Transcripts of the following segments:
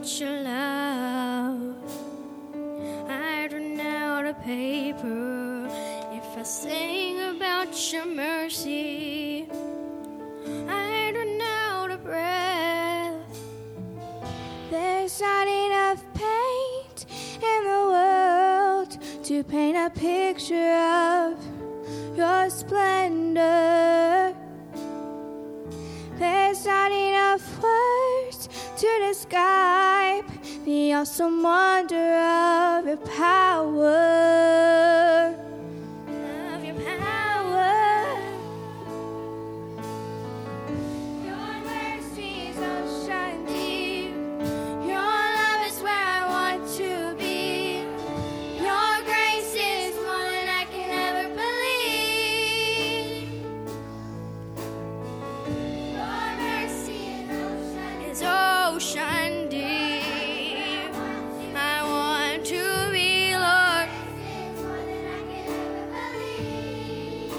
about your love. I'd run out of paper if I sang about your mercy. I'd run out of breath. There's not enough paint in the world to paint a picture of your splendor. There's not enough words to describe the awesome wonder of your power. Of your power. Your mercy is ocean deep. Your love is where I want to be. Your grace is more than I can ever believe. Your mercy is Ocean deep. I want to be, Lord. more than I can ever believe.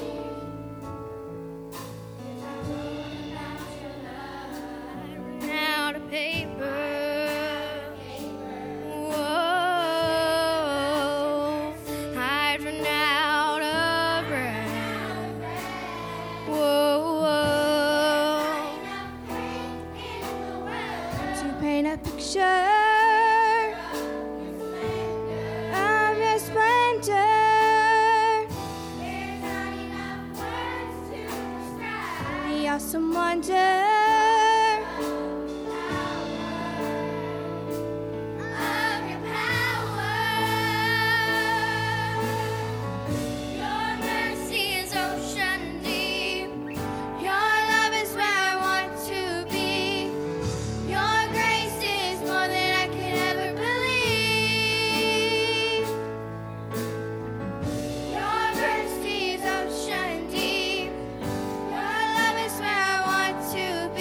Run out of paper. Whoa, I'd run out of breath. Whoa, To paint a picture of your splendor. There's not enough words to describe the awesome wonder of your power. Your mercy is ocean deep. Your love is where I want to be. Your grace is more than I can ever believe. Your mercy is ocean deep. Your love is where I want to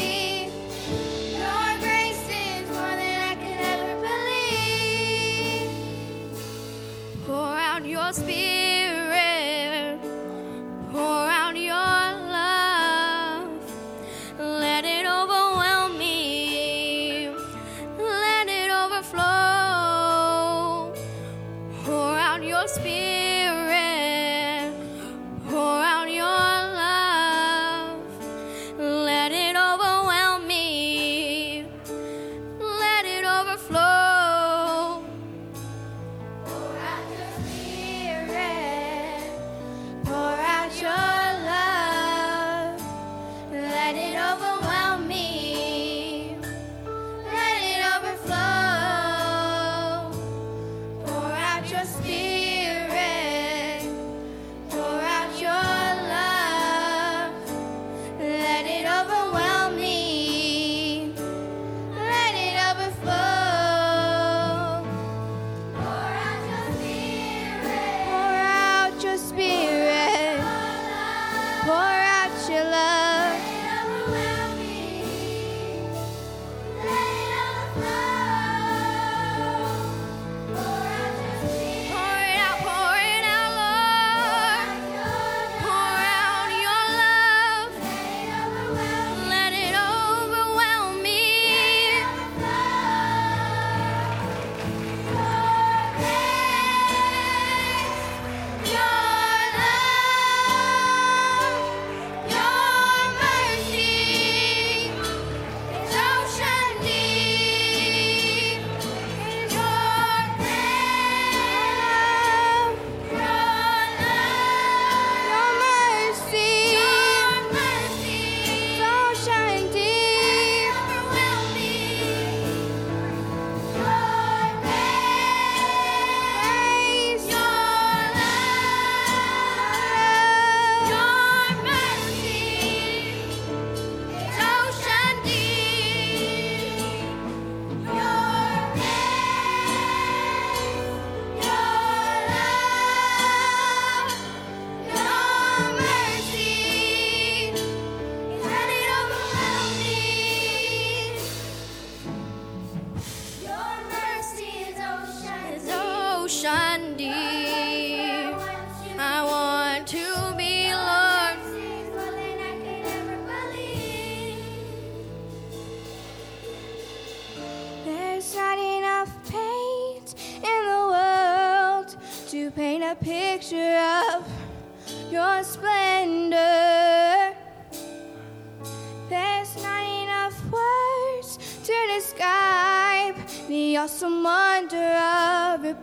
a picture of your splendor. There's not enough words to describe the awesome wonder of your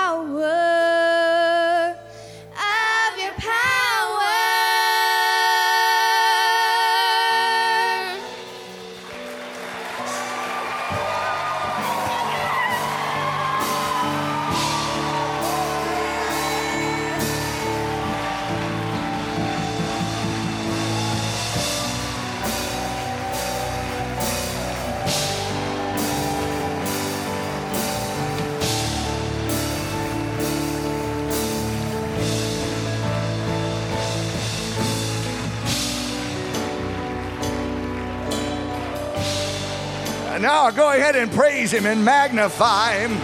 power. Of your power. Now go ahead and praise him and magnify him.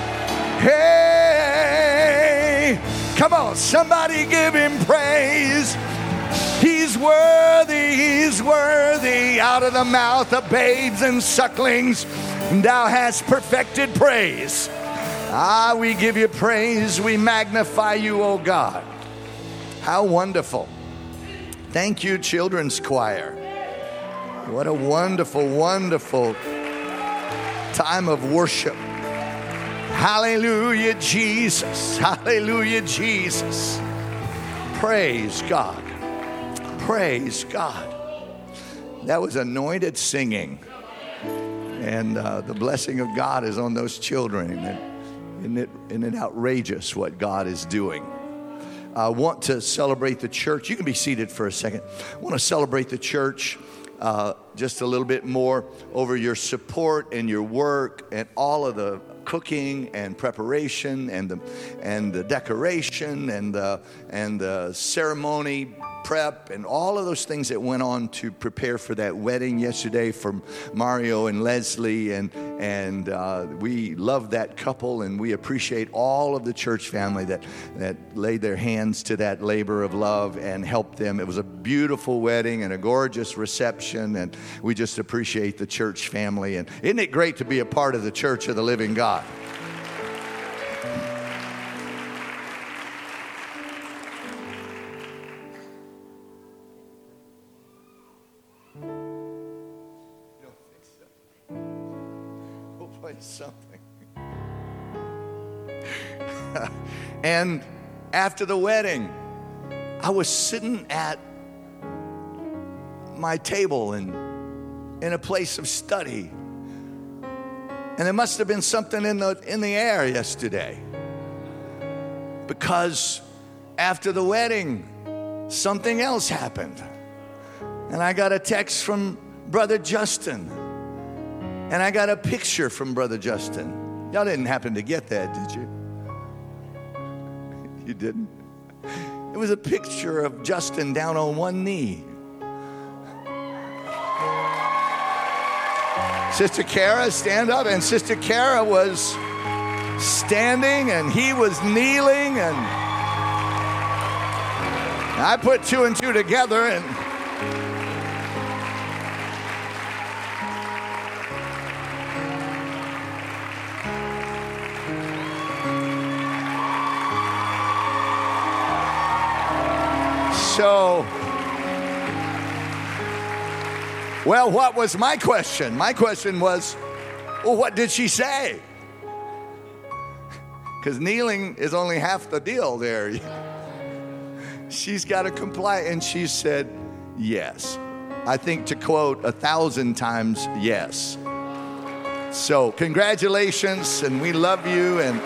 Hey, come on, somebody give him praise. He's worthy, he's worthy. Out of the mouth of babes and sucklings, thou hast perfected praise. We give you praise. We magnify you, oh God. How wonderful. Thank you, children's choir. What a wonderful, wonderful time of worship. Hallelujah, Jesus. Hallelujah, Jesus. Praise God. Praise God. That was anointed singing. And the blessing of God is on those children. Isn't it outrageous what God is doing? I want to celebrate the church. You can be seated for a second. I want to celebrate the church just a little bit more over your support and your work and all of the cooking and preparation and the decoration and the ceremony prep and all of those things that went on to prepare for that wedding yesterday from Mario and Leslie, and we love that couple, and we appreciate all of the church family that laid their hands to that labor of love and helped them. It was a beautiful wedding and a gorgeous reception, and we just appreciate the church family. And isn't it great to be a part of the church of the living God? Something. And after the wedding, I was sitting at my table in a place of study, and there must have been something in the air yesterday, because after the wedding, something else happened, and I got a text from Brother Justin. And I got a picture from Brother Justin. Y'all didn't happen to get that, did you? You didn't? It was a picture of Justin down on one knee. Sister Kara, stand up. And Sister Kara was standing and he was kneeling. And I put two and two together, and so, well, what was my question? My question was, well, what did she say? Because kneeling is only half the deal there. She's got to comply. And she said, yes. I think to quote 1,000 times, yes. So congratulations, and we love you. And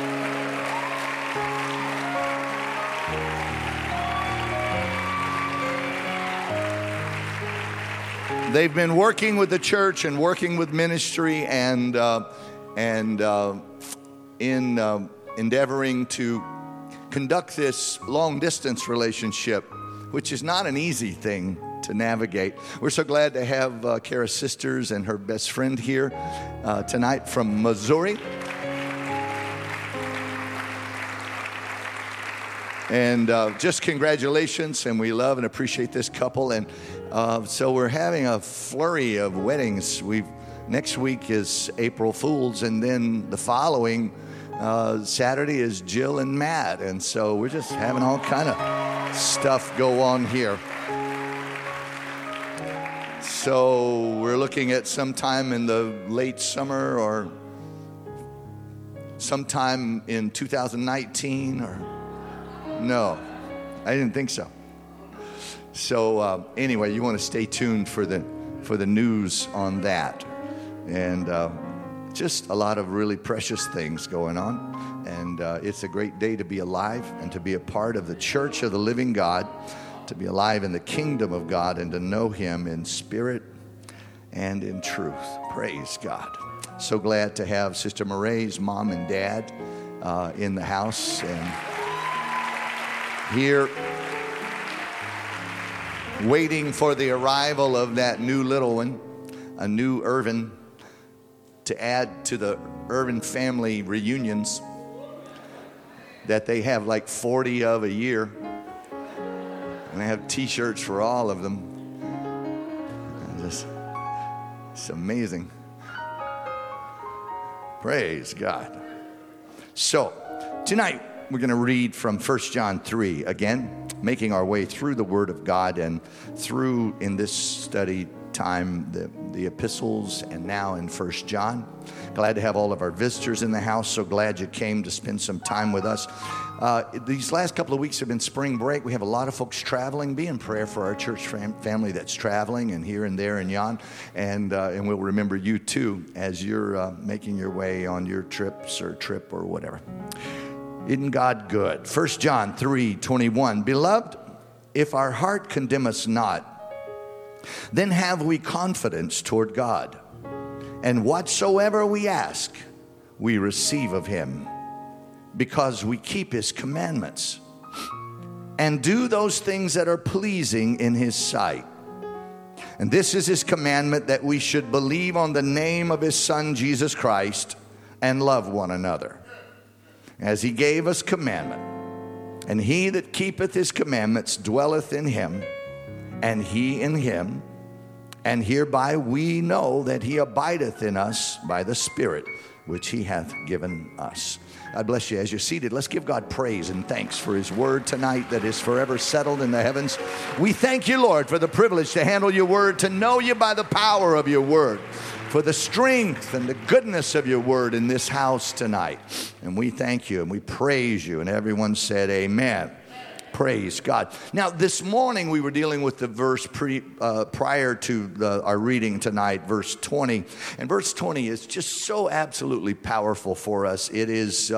they've been working with the church and working with ministry and endeavoring to conduct this long-distance relationship, which is not an easy thing to navigate. We're so glad to have Kara's sisters and her best friend here tonight from Missouri. And just congratulations, and we love and appreciate this couple. And so we're having a flurry of weddings. Next week is April Fool's, and then the following Saturday is Jill and Matt. And so we're just having all kind of stuff go on here. So we're looking at sometime in the late summer or sometime in 2019 or no, I didn't think so. So anyway, you want to stay tuned for the news on that. And just a lot of really precious things going on. And it's a great day to be alive and to be a part of the church of the living God, to be alive in the kingdom of God and to know him in spirit and in truth. Praise God. So glad to have Sister Murray's mom and dad in the house and here waiting for the arrival of that new little one, a new Irvin, to add to the Irvin family reunions that they have like 40 of a year. And they have t-shirts for all of them. It's amazing. Praise God. So, tonight we're going to read from 1 John 3. Again, making our way through the Word of God and through, in this study time, the epistles and now in 1 John. Glad to have all of our visitors in the house. So glad you came to spend some time with us. These last couple of weeks have been spring break. We have a lot of folks traveling. Be in prayer for our church family that's traveling and here and there and yon. And we'll remember you too as you're making your way on your trips or trip or whatever. Isn't God good? 1 John 3:21. Beloved, if our heart condemn us not, then have we confidence toward God. And whatsoever we ask, we receive of him, because we keep his commandments and do those things that are pleasing in his sight. And this is his commandment, that we should believe on the name of his Son, Jesus Christ, and love one another, as he gave us commandment. And he that keepeth his commandments dwelleth in him, and he in him. And hereby we know that he abideth in us by the Spirit which he hath given us. God bless you. As you're seated, let's give God praise and thanks for his word tonight that is forever settled in the heavens. We thank you, Lord, for the privilege to handle your word, to know you by the power of your word, for the strength and the goodness of your word in this house tonight. And we thank you and we praise you. And everyone said amen. Praise God. Now, this morning we were dealing with the verse prior to our reading tonight, verse 20. And verse 20 is just so absolutely powerful for us. It is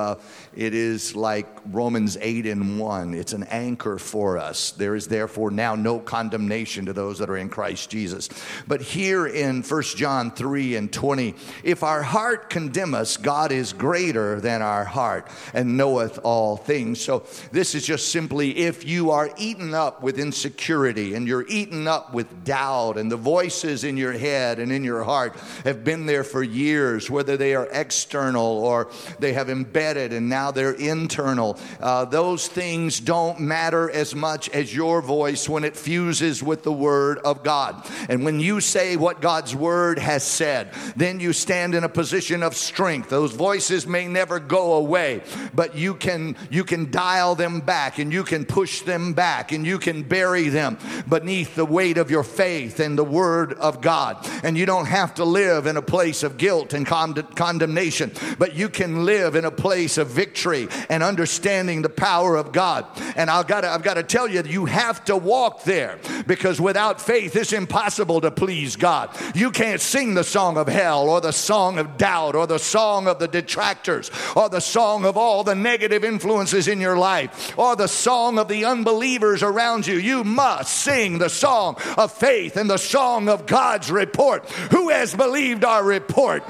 like Romans 8:1. It's an anchor for us. There is therefore now no condemnation to those that are in Christ Jesus. But here in 1 John 3:20, if our heart condemn us, God is greater than our heart and knoweth all things. So this is just simply, if you are eaten up with insecurity and you're eaten up with doubt and the voices in your head and in your heart have been there for years, whether they are external or they have embedded and now they're internal, those things don't matter as much as your voice when it fuses with the Word of God. And when you say what God's Word has said, then you stand in a position of strength. Those voices may never go away, but you can dial them back and you can push them back and you can bury them beneath the weight of your faith and the Word of God. And you don't have to live in a place of guilt and condemnation, but you can live in a place of victory and understanding the power of God. And I've got to tell you, you have to walk there, because without faith it's impossible to please God. You can't sing the song of hell or the song of doubt or the song of the detractors or the song of all the negative influences in your life or the song of the unbelievers around you. You must sing the song of faith and the song of God's report. Who has believed our report?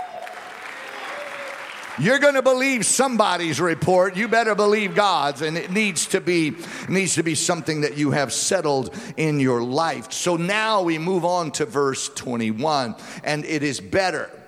You're going to believe somebody's report. You better believe God's, and it needs to be something that you have settled in your life. So now we move on to verse 21, and it is better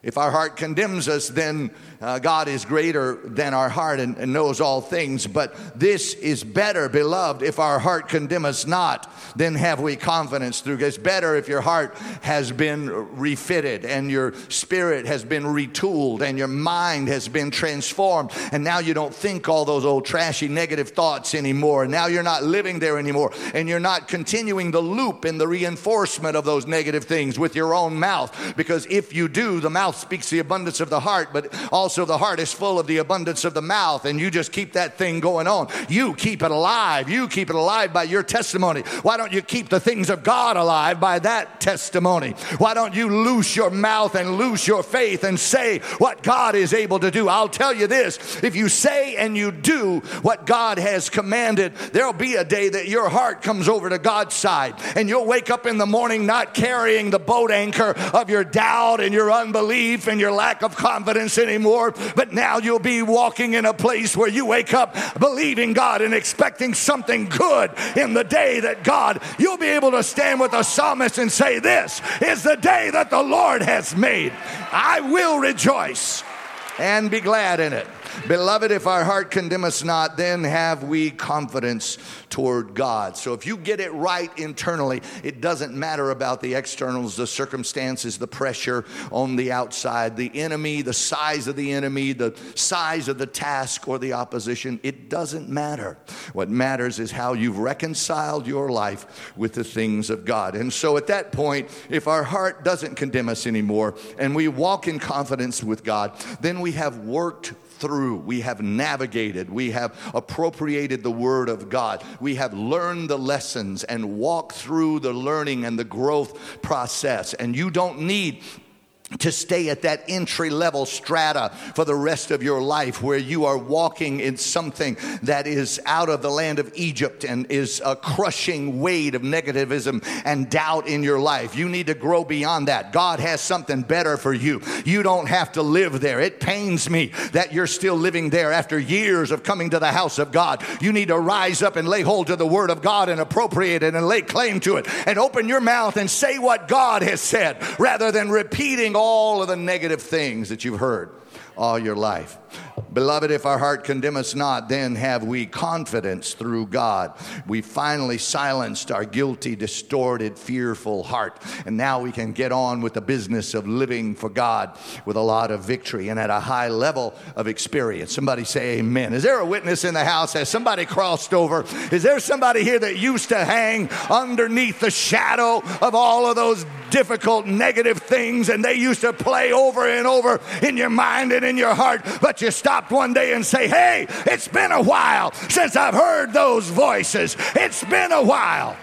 If our heart condemns us, then God is greater than our heart and knows all things. But this is better, beloved, if our heart condemn us not, then have we confidence through God. It's better if your heart has been refitted and your spirit has been retooled and your mind has been transformed. And now you don't think all those old trashy negative thoughts anymore. And now you're not living there anymore. And you're not continuing the loop and the reinforcement of those negative things with your own mouth. Because if you do, the mouth speaks the abundance of the heart, but also the heart is full of the abundance of the mouth, and you just keep that thing going on. You keep it alive. You keep it alive by your testimony. Why don't you keep the things of God alive by that testimony? Why don't you loose your mouth and loose your faith and say what God is able to do? I'll tell you this, if you say and you do what God has commanded, there'll be a day that your heart comes over to God's side, and you'll wake up in the morning not carrying the boat anchor of your doubt and your unbelief and your lack of confidence anymore, but now you'll be walking in a place where you wake up believing God and expecting something good in the day that God, you'll be able to stand with the psalmist and say, this is the day that the Lord has made. I will rejoice and be glad in it. Beloved, if our heart condemn us not, then have we confidence toward God. So if you get it right internally, it doesn't matter about the externals, the circumstances, the pressure on the outside, the enemy, the size of the enemy, the size of the task or the opposition. It doesn't matter. What matters is how you've reconciled your life with the things of God. And so at that point, if our heart doesn't condemn us anymore and we walk in confidence with God, then we have worked through, we have navigated, we have appropriated the Word of God, we have learned the lessons and walked through the learning and the growth process. And you don't need to stay at that entry level strata for the rest of your life, where you are walking in something that is out of the land of Egypt and is a crushing weight of negativism and doubt in your life. You need to grow beyond that. God has something better for you. You don't have to live there. It pains me that you're still living there after years of coming to the house of God. You need to rise up and lay hold to the Word of God and appropriate it and lay claim to it and open your mouth and say what God has said, rather than repeating all of the negative things that you've heard all your life. Beloved, if our heart condemn us not, then have we confidence through God. We finally silenced our guilty, distorted, fearful heart. And now we can get on with the business of living for God with a lot of victory and at a high level of experience. Somebody say amen. Is there a witness in the house? Has somebody crossed over? Is there somebody here that used to hang underneath the shadow of all of those difficult, negative things, and they used to play over and over in your mind and in your heart, but you stopped one day and say, hey, it's been a while since I've heard those voices. It's been a while.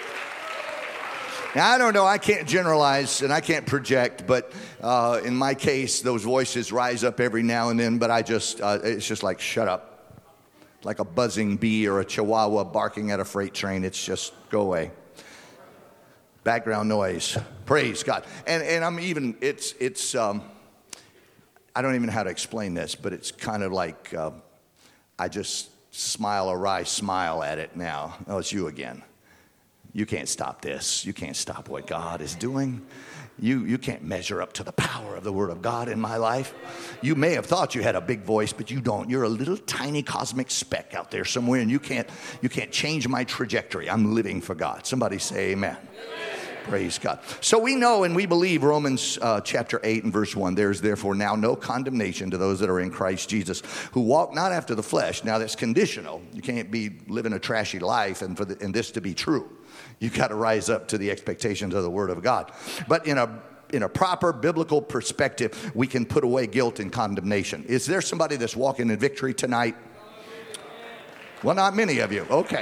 Now, I don't know, I can't generalize and I can't project, but in my case, those voices rise up every now and then, but it's just like, shut up. Like a buzzing bee or a chihuahua barking at a freight train. It's just, go away. Background noise. Praise God. And I'm even, I don't even know how to explain this, but it's kind of like I just smile a wry smile at it now. Oh, it's you again. You can't stop this. You can't stop what God is doing. You can't measure up to the power of the Word of God in my life. You may have thought you had a big voice, but you don't. You're a little tiny cosmic speck out there somewhere, and you can't change my trajectory. I'm living for God. Somebody say amen. Praise God. So we know and we believe Romans chapter 8 and verse 1. There's therefore now no condemnation to those that are in Christ Jesus, who walk not after the flesh. Now that's conditional. You can't be living a trashy life and this to be true. You got to rise up to the expectations of the Word of God. But in a proper biblical perspective, we can put away guilt and condemnation. Is there somebody that's walking in victory tonight? Well, not many of you. Okay.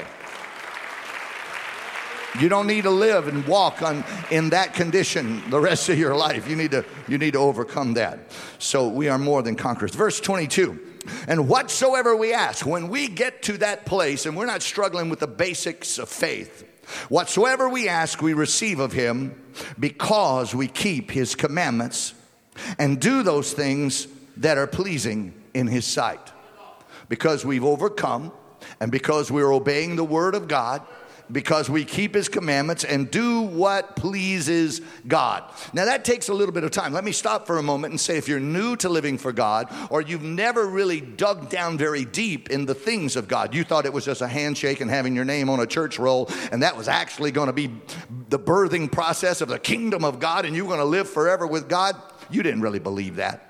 You don't need to live and walk in that condition the rest of your life. You need to overcome that. So we are more than conquerors. Verse 22. And whatsoever we ask, when we get to that place, and we're not struggling with the basics of faith, whatsoever we ask, we receive of him, because we keep his commandments and do those things that are pleasing in his sight. Because we've overcome, and because we're obeying the Word of God, because we keep his commandments and do what pleases God. Now that takes a little bit of time. Let me stop for a moment and say, if you're new to living for God, or you've never really dug down very deep in the things of God, you thought it was just a handshake and having your name on a church roll, and that was actually going to be the birthing process of the kingdom of God, and you were going to live forever with God, you didn't really believe that.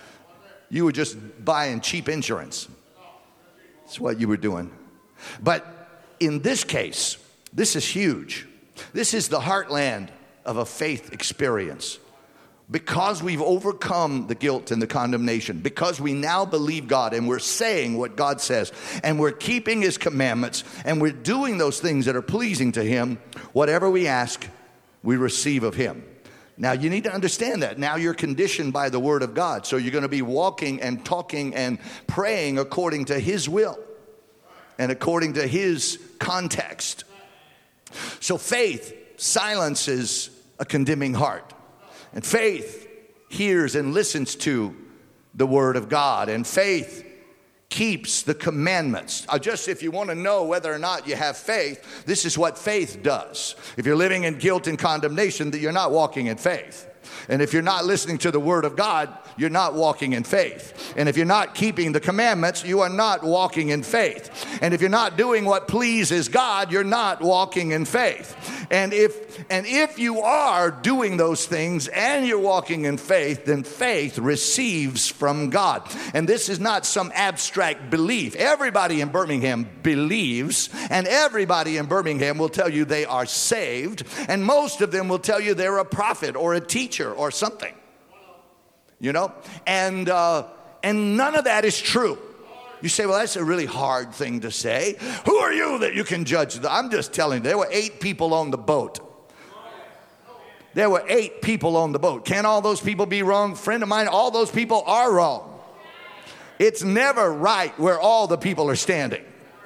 You were just buying cheap insurance. That's what you were doing. But in this case, this is huge. This is the heartland of a faith experience. Because we've overcome the guilt and the condemnation, because we now believe God and we're saying what God says, and we're keeping his commandments, and we're doing those things that are pleasing to him, whatever we ask, we receive of him. Now, you need to understand that. Now you're conditioned by the word of God. So you're going to be walking and talking and praying according to his will and according to his context. So faith silences a condemning heart. And faith hears and listens to the word of God. And faith keeps the commandments. Just if you want to know whether or not you have faith, this is what faith does. If you're living in guilt and condemnation, that you're not walking in faith. And if you're not listening to the word of God, you're not walking in faith. And if you're not keeping the commandments, you are not walking in faith. And if you're not doing what pleases God, you're not walking in faith. And if you are doing those things and you're walking in faith, then faith receives from God. And this is not some abstract belief. Everybody in Birmingham believes, and everybody in Birmingham will tell you they are saved, and most of them will tell you they're a prophet or a teacher or something. You know? And none of that is true. You say, well, that's a really hard thing to say. Who are you that you can judge? I'm just telling you, there were 8 people on the boat. There were 8 people on the boat. Can all those people be wrong? Friend of mine, all those people are wrong. It's never right where all the people are standing.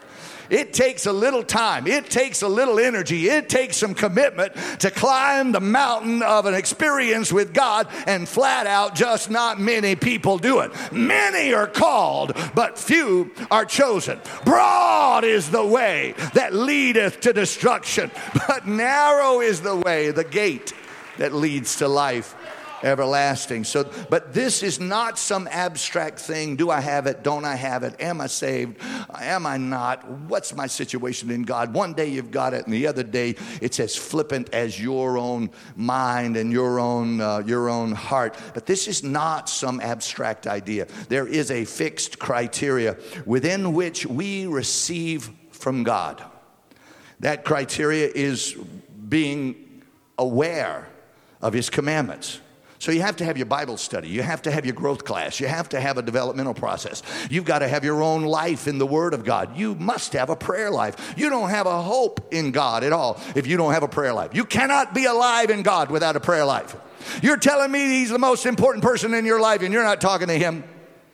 It takes a little time. It takes a little energy. It takes some commitment to climb the mountain of an experience with God, and flat out, just not many people do it. Many are called, but few are chosen. Broad is the way that leadeth to destruction, but narrow is the way, the gate that leads to life everlasting. So, but this is not some abstract thing. Do I have it? Don't I have it? Am I saved? Am I not? What's my situation in God? One day you've got it, and the other day it's as flippant as your own mind and your own heart. But this is not some abstract idea. There is a fixed criteria within which we receive from God. That criteria is being aware of his commandments. So you have to have your Bible study. You have to have your growth class. You have to have a developmental process. You've got to have your own life in the Word of God. You must have a prayer life. You don't have a hope in God at all if you don't have a prayer life. You cannot be alive in God without a prayer life. You're telling me he's the most important person in your life and you're not talking to him?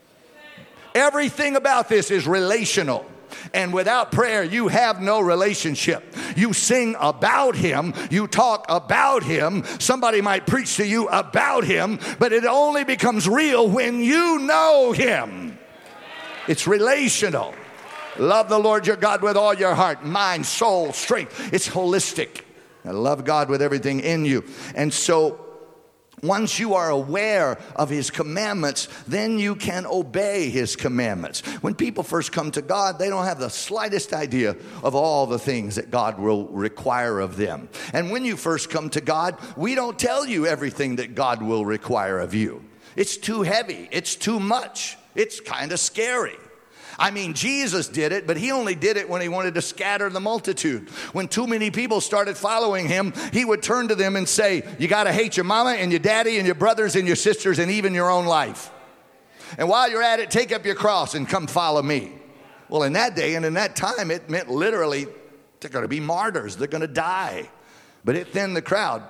Everything about this is relational. And without prayer, you have no relationship. You sing about him. You talk about him. Somebody might preach to you about him, but it only becomes real when you know him. It's relational. Love the Lord your God with all your heart, mind, soul, strength. It's holistic. I love God with everything in you. And so once you are aware of his commandments, then you can obey his commandments. When people first come to God, they don't have the slightest idea of all the things that God will require of them. And when you first come to God, we don't tell you everything that God will require of you. It's too heavy. It's too much. It's kind of scary. I mean, Jesus did it, but he only did it when he wanted to scatter the multitude. When too many people started following him, he would turn to them and say, you got to hate your mama and your daddy and your brothers and your sisters and even your own life. And while you're at it, take up your cross and come follow me. Well, in that day and in that time, it meant literally they're going to be martyrs. They're going to die. But it thinned the crowd,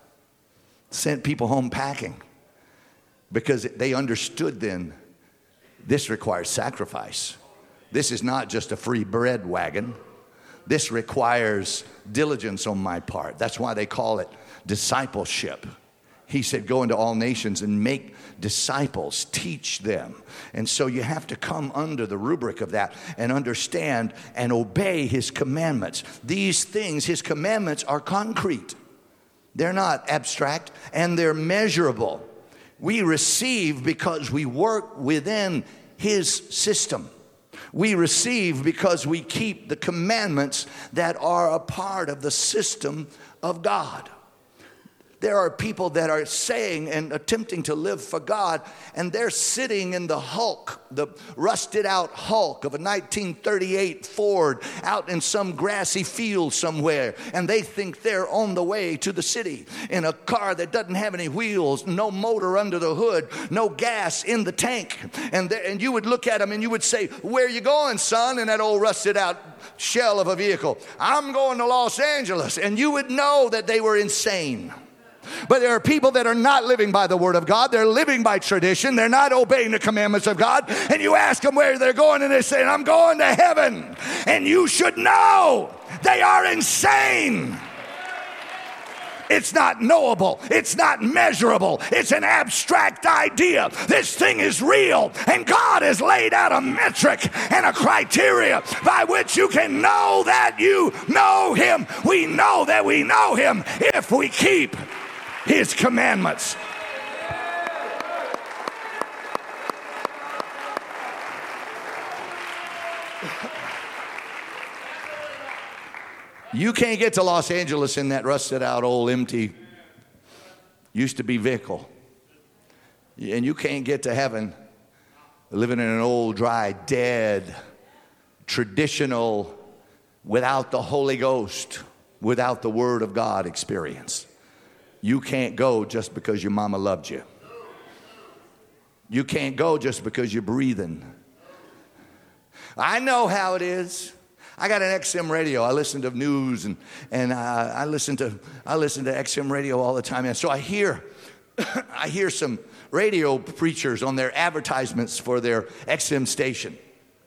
sent people home packing, because they understood then this requires sacrifice. This is not just a free bread wagon. This requires diligence on my part. That's why they call it discipleship. He said, go into all nations and make disciples, teach them. And so you have to come under the rubric of that and understand and obey his commandments. These things, his commandments, are concrete. They're not abstract, and they're measurable. We receive because we work within his system. We receive because we keep the commandments that are a part of the system of God. There are people that are saying and attempting to live for God, and they're sitting in the Hulk, the rusted out Hulk of a 1938 Ford out in some grassy field somewhere, and they think they're on the way to the city in a car that doesn't have any wheels, no motor under the hood, no gas in the tank. And you would look at them and you would say, where are you going, son, in that old rusted out shell of a vehicle? I'm going to Los Angeles. And you would know that they were insane. But there are people that are not living by the word of God. They're living by tradition. They're not obeying the commandments of God. And you ask them where they're going, and they say, I'm going to heaven. And you should know they are insane. It's not knowable. It's not measurable. It's an abstract idea. This thing is real. And God has laid out a metric and a criteria by which you can know that you know him. We know that we know him if we keep his commandments. You can't get to Los Angeles in that rusted out old empty used to be vehicle. And you can't get to heaven living in an old, dry, dead, traditional, without the Holy Ghost, without the Word of God experience. You can't go just because your mama loved you. You can't go just because you're breathing. I know how it is. I got an XM radio. I listen to news and I listen to XM radio all the time. And so I hear some radio preachers on their advertisements for their XM station.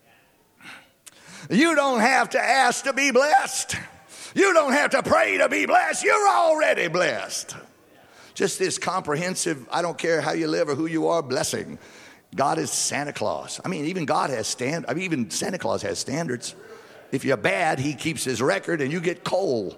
You don't have to ask to be blessed. You don't have to pray to be blessed. You're already blessed. Just this comprehensive, I don't care how you live or who you are, blessing. God is Santa Claus. I mean, even even Santa Claus has standards. If you're bad, he keeps his record and you get coal.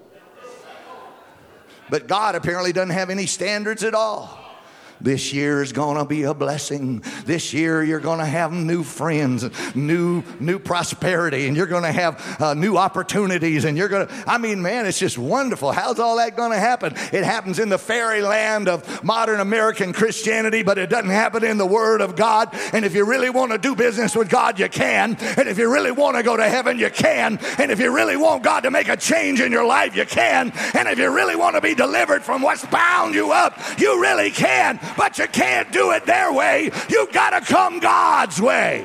But God apparently doesn't have any standards at all. This year is going to be a blessing. This year you're going to have new friends, new prosperity, and you're going to have new opportunities. And man, it's just wonderful. How's all that going to happen? It happens in the fairyland of modern American Christianity, but it doesn't happen in the Word of God. And if you really want to do business with God, you can. And if you really want to go to heaven, you can. And if you really want God to make a change in your life, you can. And if you really want to be delivered from what's bound you up, you really can. But you can't do it their way. You got to come God's way.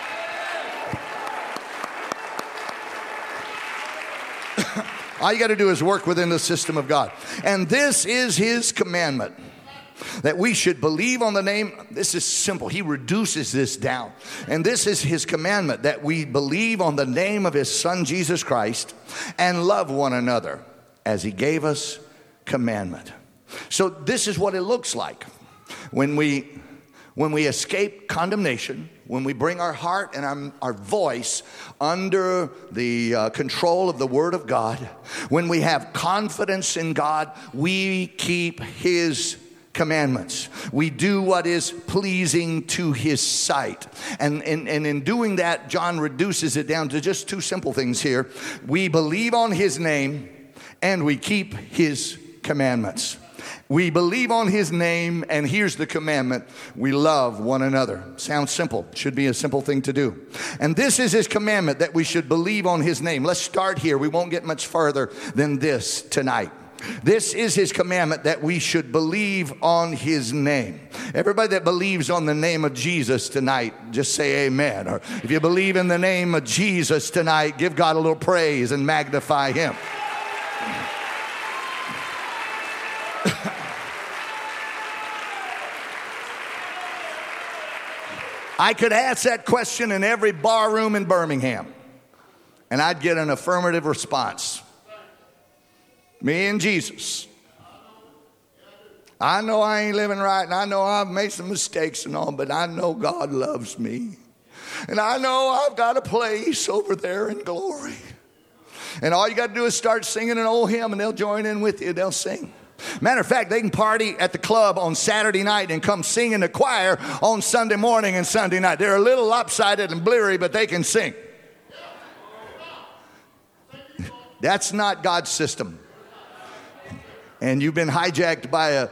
All you got to do is work within the system of God. And this is his commandment, that we should believe on the name. This is simple. He reduces this down. And this is his commandment, that we believe on the name of his Son, Jesus Christ, and love one another as he gave us commandment. So this is what it looks like. When we escape condemnation, when we bring our heart and our voice under the control of the Word of God, when we have confidence in God, we keep his commandments. We do what is pleasing to his sight. And in doing that, John reduces it down to just two simple things here. We believe on his name and we keep his commandments. We believe on his name, and here's the commandment: we love one another. Sounds simple. Should be a simple thing to do. And this is his commandment, that we should believe on his name. Let's start here. We won't get much further than this tonight. This is his commandment, that we should believe on his name. Everybody that believes on the name of Jesus tonight, just say amen. Or if you believe in the name of Jesus tonight, give God a little praise and magnify him. I could ask that question in every bar room in Birmingham, and I'd get an affirmative response. Me and Jesus. I know I ain't living right, and I know I've made some mistakes and all, but I know God loves me. And I know I've got a place over there in glory. And all you got to do is start singing an old hymn, and they'll join in with you. They'll sing. Matter of fact, they can party at the club on Saturday night and come sing in the choir on Sunday morning and Sunday night. They're a little lopsided and bleary, but they can sing. That's not God's system. And you've been hijacked by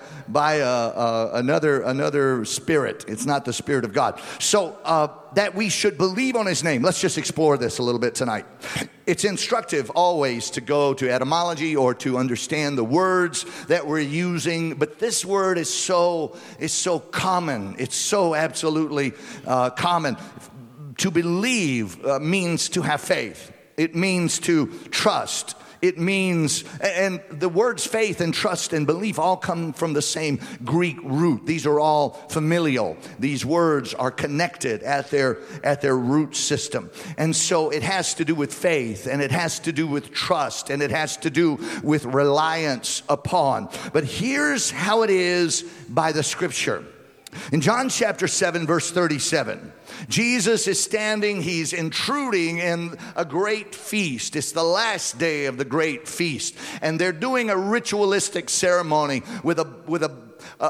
another spirit. It's not the Spirit of God. So that we should believe on his name. Let's just explore this a little bit tonight. It's instructive always to go to etymology or to understand the words that we're using. But this word is so common. It's so absolutely common. To believe means to have faith. It means to trust. It means, and the words faith and trust and belief all come from the same Greek root. These are all familial. These words are connected at their root system. And so it has to do with faith, and it has to do with trust, and it has to do with reliance upon. But here's how it is by the scripture. In John chapter 7, verse 37, Jesus is standing, he's intruding in a great feast. It's the last day of the great feast. And they're doing a ritualistic ceremony with a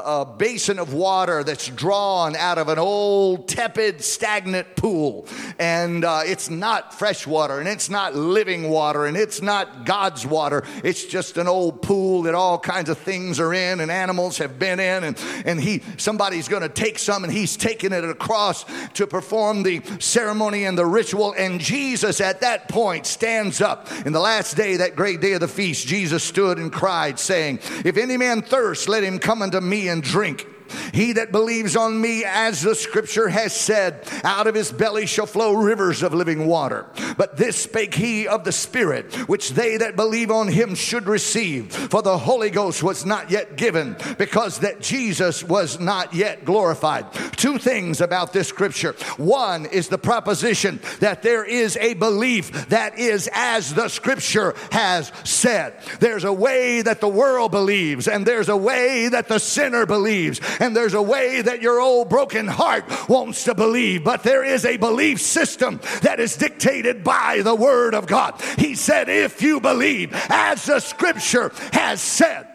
basin of water that's drawn out of an old, tepid, stagnant pool. And it's not fresh water, and it's not living water, and it's not God's water. It's just an old pool that all kinds of things are in, and animals have been in. And somebody's going to take some, and he's taking it across to perform the ceremony and the ritual. And Jesus at that point stands up. In the last day, that great day of the feast, Jesus stood and cried, saying, "If any man thirst, let him come unto me and drink. He that believes on me, as the scripture has said, out of his belly shall flow rivers of living water. But this spake he of the Spirit, which they that believe on him should receive. For the Holy Ghost was not yet given, because that Jesus was not yet glorified." Two things about this scripture. One is the proposition that there is a belief that is as the scripture has said. There's a way that the world believes, and there's a way that the sinner believes, and there's a way that your old broken heart wants to believe. But there is a belief system that is dictated by the Word of God. He said, if you believe as the scripture has said,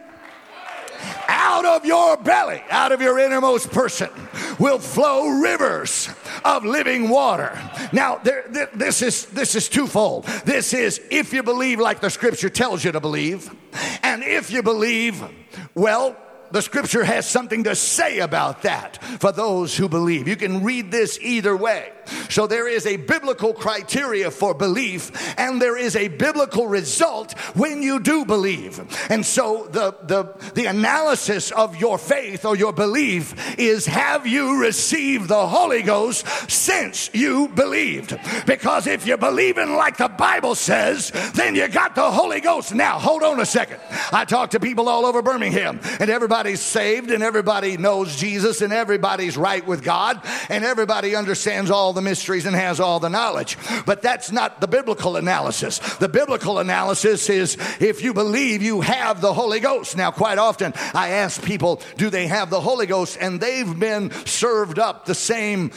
out of your belly, out of your innermost person, will flow rivers of living water. Now, this is twofold. This is if you believe like the scripture tells you to believe, and if you believe, well, the scripture has something to say about that for those who believe. You can read this either way. So there is a biblical criteria for belief, and there is a biblical result when you do believe. And so the analysis of your faith or your belief is, have you received the Holy Ghost since you believed? Because if you're believing like the Bible says, then you got the Holy Ghost. Now, hold on a second. I talk to people all over Birmingham, and everybody's saved, and everybody knows Jesus, and everybody's right with God, and everybody understands all the mysteries and has all the knowledge. But that's not the biblical analysis. The biblical analysis is, if you believe, you have the Holy Ghost. Now, quite often I ask people, do they have the Holy Ghost? And they've been served up the same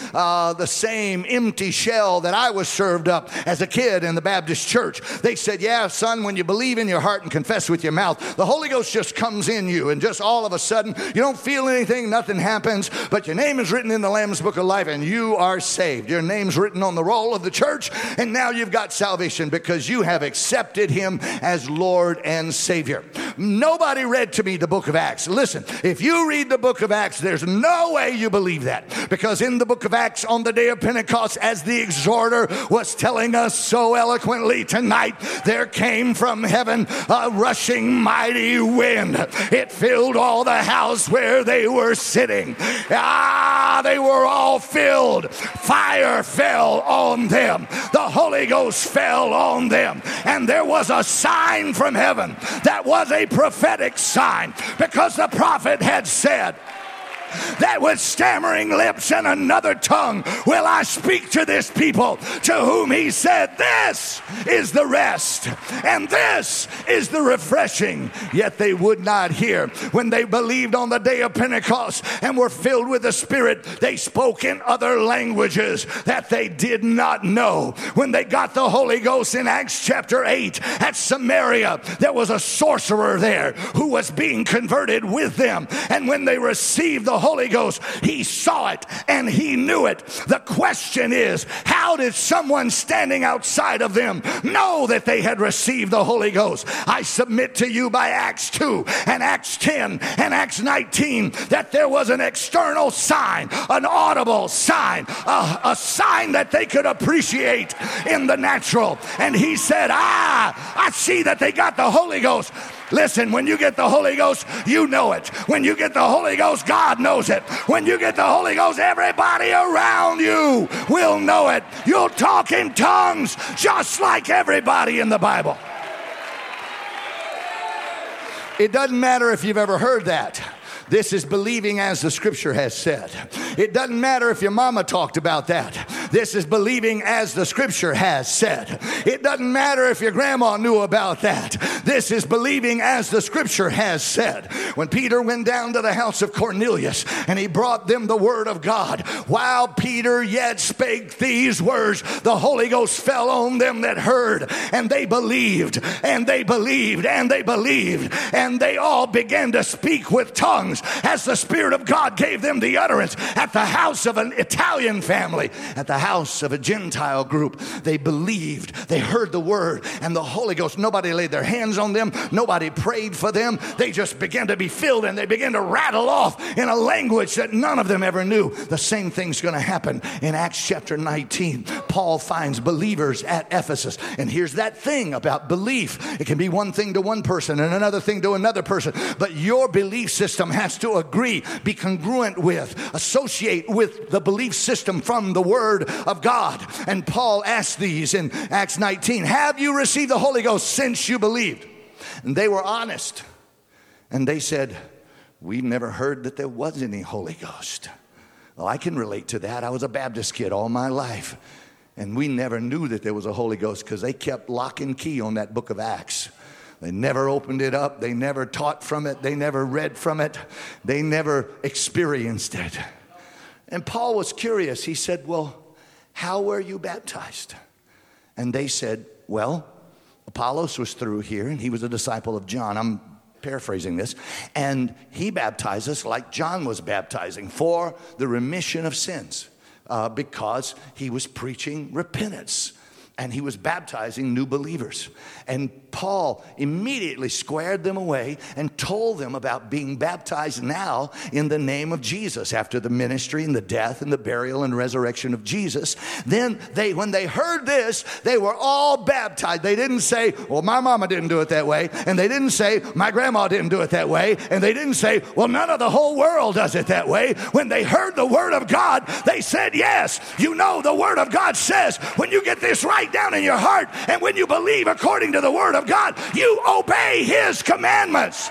empty shell that I was served up as a kid in the Baptist church. They said, yeah, son, when you believe in your heart and confess with your mouth, the Holy Ghost just comes in you, and just all of a sudden you don't feel anything, nothing happens, but your name is written in the Lamb's Book of Life, and you are saved. Your name's written on the roll of the church, and now you've got salvation because you have accepted him as Lord and Savior. Nobody read to me the book of Acts. Listen, if you read the book of Acts, there's no way you believe that, because in the book of Acts, on the day of Pentecost, as the exhorter was telling us so eloquently tonight, there came from heaven a rushing mighty wind. It filled all the house where they were sitting. They were all filled. Fire fell on them. The Holy Ghost fell on them. And there was a sign from heaven that was a prophetic sign, because the prophet had said, that with stammering lips and another tongue will I speak to this people, to whom he said, this is the rest, and this is the refreshing. Yet they would not hear. When they believed on the day of Pentecost and were filled with the Spirit, they spoke in other languages that they did not know. When they got the Holy Ghost in Acts chapter 8 at Samaria, there was a sorcerer there who was being converted with them. And when they received the Holy Ghost, he saw it and he knew it. The question is, how did someone standing outside of them know that they had received the Holy Ghost? I submit to you by Acts 2 and Acts 10 and Acts 19 that there was an external sign, an audible sign, a sign that they could appreciate in the natural. And he said, I see that they got the Holy Ghost. Listen, when you get the Holy Ghost, you know it. When you get the Holy Ghost, God knows it. When you get the Holy Ghost, everybody around you will know it. You'll talk in tongues just like everybody in the Bible. It doesn't matter if you've ever heard that. This is believing as the scripture has said. It doesn't matter if your mama talked about that. This is believing as the scripture has said. It doesn't matter if your grandma knew about that. This is believing as the scripture has said. When Peter went down to the house of Cornelius and he brought them the word of God, while Peter yet spake these words, the Holy Ghost fell on them that heard, and they believed, and they believed, and they believed, and they all began to speak with tongues as the Spirit of God gave them the utterance. At the house of an Italian family, at the house of a Gentile group, they believed, they heard the word, and the Holy Ghost, nobody laid their hands on them, nobody prayed for them. They just began to be filled, and they began to rattle off in a language that none of them ever knew. The same thing's going to happen in Acts chapter 19. Paul finds believers at Ephesus, and here's that thing about belief. It can be one thing to one person and another thing to another person, but your belief system has to agree, be congruent with, associate with the belief system from the Word of God. And Paul asked these in Acts 19, have you received the Holy Ghost since you believed? And they were honest. And they said, we've never heard that there was any Holy Ghost. Well, I can relate to that. I was a Baptist kid all my life. And we never knew that there was a Holy Ghost because they kept lock and key on that book of Acts. They never opened it up. They never taught from it. They never read from it. They never experienced it. And Paul was curious. He said, well, how were you baptized? And they said, well, Apollos was through here, and he was a disciple of John. I'm paraphrasing this. And he baptized us like John was baptizing for the remission of sins because he was preaching repentance. And he was baptizing new believers. And Paul immediately squared them away and told them about being baptized now in the name of Jesus after the ministry and the death and the burial and resurrection of Jesus. Then when they heard this, they were all baptized. They didn't say, well, my mama didn't do it that way. And they didn't say, my grandma didn't do it that way. And they didn't say, well, none of the whole world does it that way. When they heard the word of God, they said, yes, you know, the word of God says when you get this right down in your heart, and when you believe according to the word of God, you obey his commandments.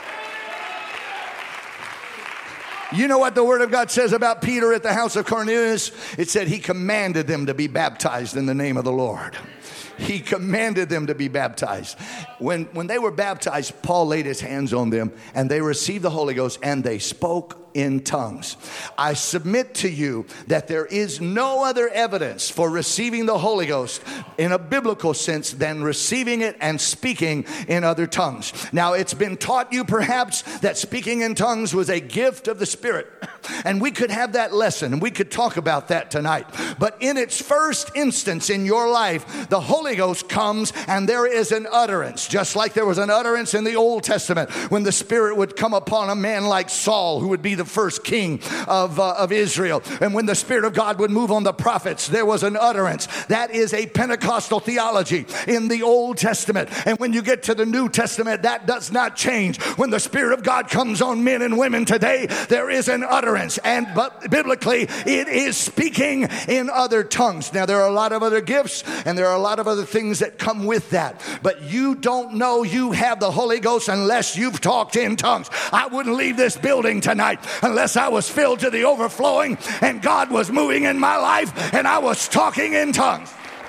You know what the word of God says about Peter at the house of Cornelius? It said he commanded them to be baptized in the name of the Lord. He commanded them to be baptized. When they were baptized, Paul laid his hands on them, and they received the Holy Ghost, and they spoke in tongues. I submit to you that there is no other evidence for receiving the Holy Ghost in a biblical sense than receiving it and speaking in other tongues. Now, it's been taught you perhaps that speaking in tongues was a gift of the Spirit, and we could have that lesson, and we could talk about that tonight. But in its first instance in your life, the Holy Ghost comes, and there is an utterance, just like there was an utterance in the Old Testament when the Spirit would come upon a man like Saul, who would be the first king of Israel. And when the Spirit of God would move on the prophets, there was an utterance. That is a Pentecostal theology in the Old Testament. And when you get to the New Testament, that does not change. When the Spirit of God comes on men and women today, there is an utterance. But biblically, it is speaking in other tongues. Now, there are a lot of other gifts, and there are a lot of other things that come with that. But you don't know you have the Holy Ghost unless you've talked in tongues. I wouldn't leave this building tonight unless I was filled to the overflowing and God was moving in my life and I was talking in tongues.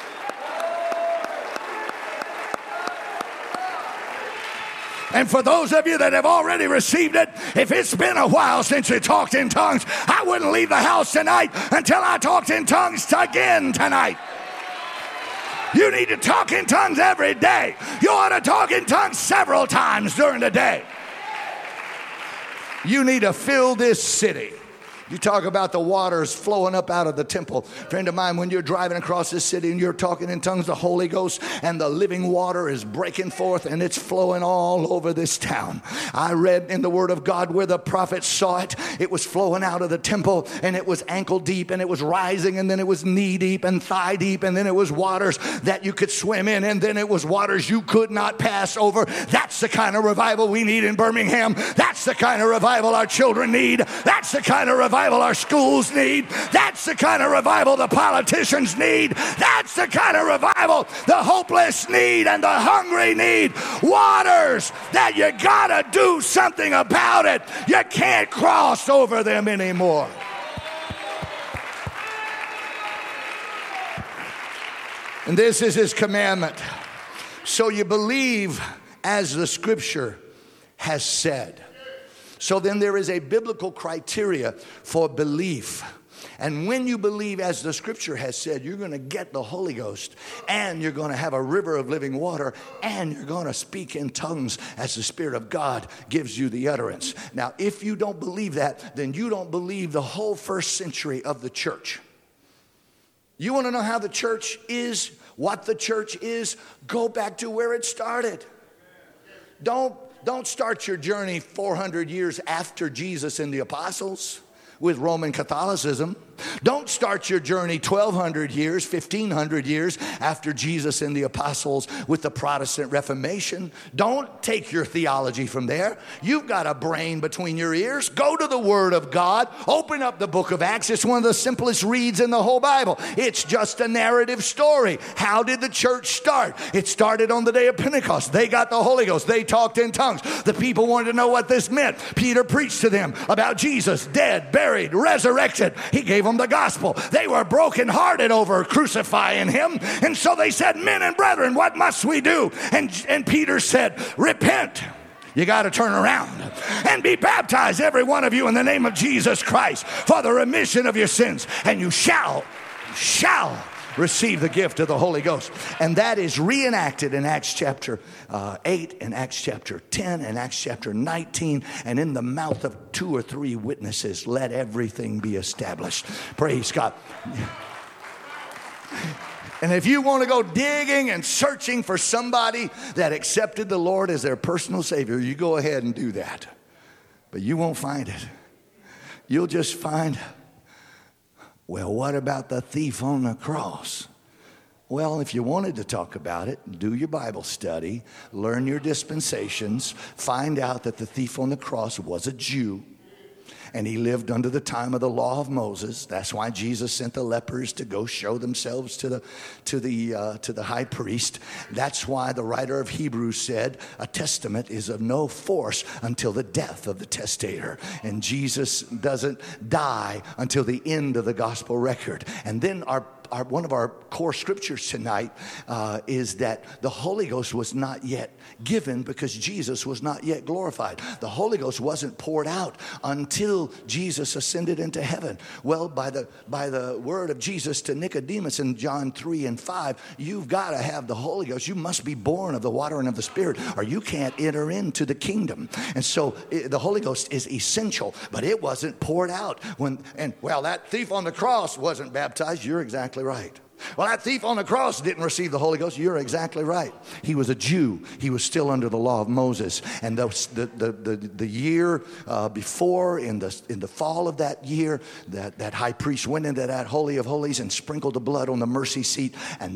And for those of you that have already received it, if it's been a while since you talked in tongues, I wouldn't leave the house tonight until I talked in tongues again tonight. You need to talk in tongues every day. You ought to talk in tongues several times during the day. You need to fill this city. You talk about the waters flowing up out of the temple. Friend of mine, when you're driving across this city and you're talking in tongues, the Holy Ghost and the living water is breaking forth and it's flowing all over this town. I read in the Word of God where the prophets saw it. It was flowing out of the temple and it was ankle deep and it was rising and then it was knee deep and thigh deep and then it was waters that you could swim in and then it was waters you could not pass over. That's the kind of revival we need in Birmingham. That's the kind of revival our children need. That's the kind of revival our schools need. That's the kind of revival the politicians need. That's the kind of revival the hopeless need and the hungry need. Waters that you gotta do something about it. You can't cross over them anymore. And this is his commandment. So you believe as the scripture has said. So then there is a biblical criteria for belief. And when you believe as the scripture has said, you're going to get the Holy Ghost and you're going to have a river of living water and you're going to speak in tongues as the Spirit of God gives you the utterance. Now, if you don't believe that, then you don't believe the whole first century of the church. You want to know how the church is, what the church is? Go back to where it started. Don't start your journey 400 years after Jesus and the apostles with Roman Catholicism. Don't start your journey 1,200 years, 1,500 years after Jesus and the apostles with the Protestant Reformation. Don't take your theology from there. You've got a brain between your ears. Go to the Word of God. Open up the book of Acts. It's one of the simplest reads in the whole Bible. It's just a narrative story. How did the church start? It started on the day of Pentecost. They got the Holy Ghost. They talked in tongues. The people wanted to know what this meant. Peter preached to them about Jesus, dead, buried, resurrected. He gave them the gospel. They were brokenhearted over crucifying him. And so they said, men and brethren, what must we do? And Peter said, repent. You got to turn around and be baptized, every one of you, in the name of Jesus Christ for the remission of your sins. And you shall receive the gift of the Holy Ghost. And that is reenacted in Acts chapter 8, and Acts chapter 10, and Acts chapter 19. And in the mouth of 2 or 3 witnesses, let everything be established. Praise God. And if you want to go digging and searching for somebody that accepted the Lord as their personal Savior, you go ahead and do that. But you won't find it. You'll just find, well, what about the thief on the cross? Well, if you wanted to talk about it, do your Bible study, learn your dispensations, find out that the thief on the cross was a Jew, and he lived under the time of the law of Moses. That's why Jesus sent the lepers to go show themselves to the high priest. That's why the writer of Hebrews said a testament is of no force until the death of the testator. And Jesus doesn't die until the end of the gospel record. And then one of our core scriptures tonight is that the Holy Ghost was not yet given because Jesus was not yet glorified. The Holy Ghost wasn't poured out until Jesus ascended into heaven. Well, by the word of Jesus to Nicodemus in John 3 and 5, you've got to have the Holy Ghost. You must be born of the water and of the Spirit, or you can't enter into the kingdom. And so the Holy Ghost is essential, but it wasn't poured out that thief on the cross wasn't baptized. You're exactly right. Well, that thief on the cross didn't receive the Holy Ghost. You're exactly right. He was a Jew. He was still under the law of Moses. And the year before, in the fall of that year, that high priest went into that Holy of Holies and sprinkled the blood on the mercy seat. And that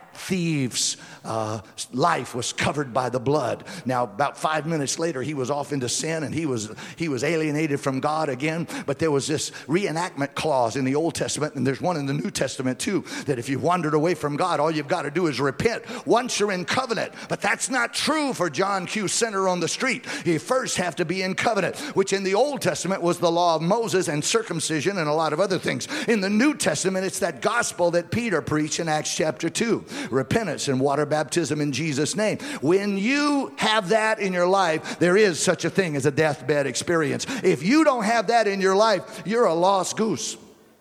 thief's life was covered by the blood. Now, about 5 minutes later, he was off into sin, and he was alienated from God again. But there was this reenactment clause in the Old Testament, and there's one in the New Testament too, that if you've wandered away from God, all you've got to do is repent once you're in covenant. But that's not true for John Q. Center on the street. You first have to be in covenant, which in the Old Testament was the law of Moses and circumcision and a lot of other things. In the New Testament, it's that gospel that Peter preached in Acts chapter 2, repentance and water baptism in Jesus' name. When you have that in your life, there is such a thing as a deathbed experience. If you don't have that in your life, you're a lost goose.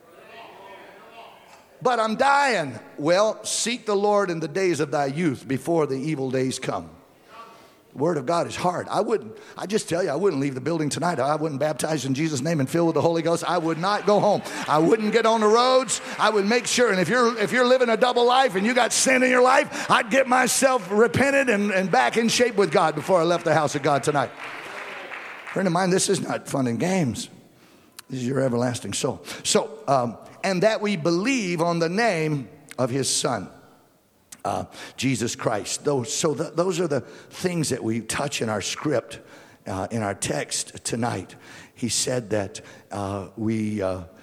But I'm dying. Well, seek the Lord in the days of thy youth before the evil days come. The word of God is hard. I just tell you, I wouldn't leave the building tonight. I wouldn't baptize in Jesus' name and fill with the Holy Ghost. I would not go home. I wouldn't get on the roads. I would make sure. And if you're living a double life and you got sin in your life, I'd get myself repented and back in shape with God before I left the house of God tonight. Friend of mine, this is not fun and games. This is your everlasting soul. So, and that we believe on the name of his Son, Jesus Christ. Those are the things that we touch in our script, in our text tonight. He said that we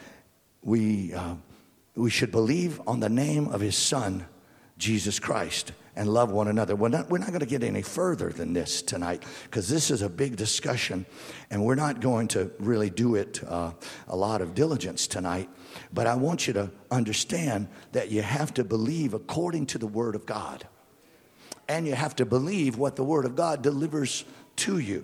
should believe on the name of his Son, Jesus Christ, and love one another. We're not going to get any further than this tonight, because this is a big discussion, and we're not going to really do it a lot of diligence tonight. But I want you to understand that you have to believe according to the Word of God. And you have to believe what the Word of God delivers to you.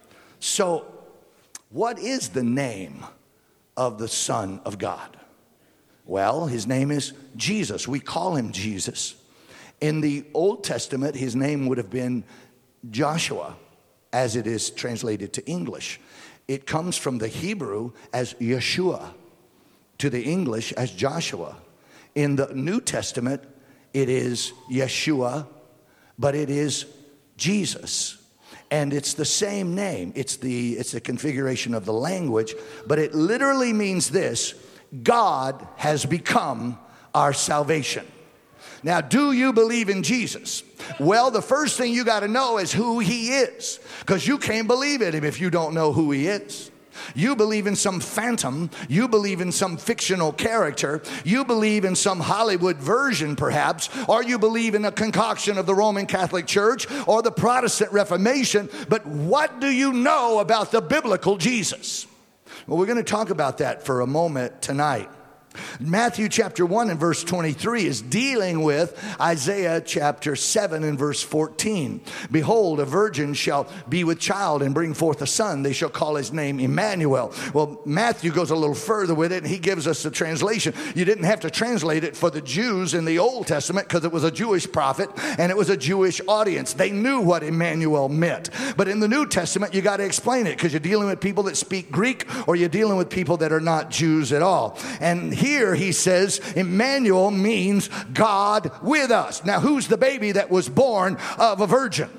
So, what is the name of the Son of God? Well, his name is Jesus. We call him Jesus. In the Old Testament, his name would have been Joshua, as it is translated to English. It comes from the Hebrew as Yeshua, to the English as Joshua. In the New Testament, it is Yeshua, but it is Jesus. And it's the same name. It's the configuration of the language, but it literally means this: God has become our salvation. Now, do you believe in Jesus? Well, the first thing you got to know is who he is, because you can't believe in him if you don't know who he is. You believe in some phantom. You believe in some fictional character. You believe in some Hollywood version, perhaps, or you believe in a concoction of the Roman Catholic Church or the Protestant Reformation. But what do you know about the biblical Jesus? Well, we're going to talk about that for a moment tonight. Matthew chapter 1 and verse 23 is dealing with Isaiah chapter 7 and verse 14. Behold, a virgin shall be with child and bring forth a son. They shall call his name Emmanuel. Well, Matthew goes a little further with it, and he gives us the translation. You didn't have to translate it for the Jews in the Old Testament, because it was a Jewish prophet and it was a Jewish audience. They knew what Emmanuel meant. But in the New Testament, you got to explain it, because you're dealing with people that speak Greek, or you're dealing with people that are not Jews at all. And here he says Emmanuel means God with us. Now, who's the baby that was born of a virgin?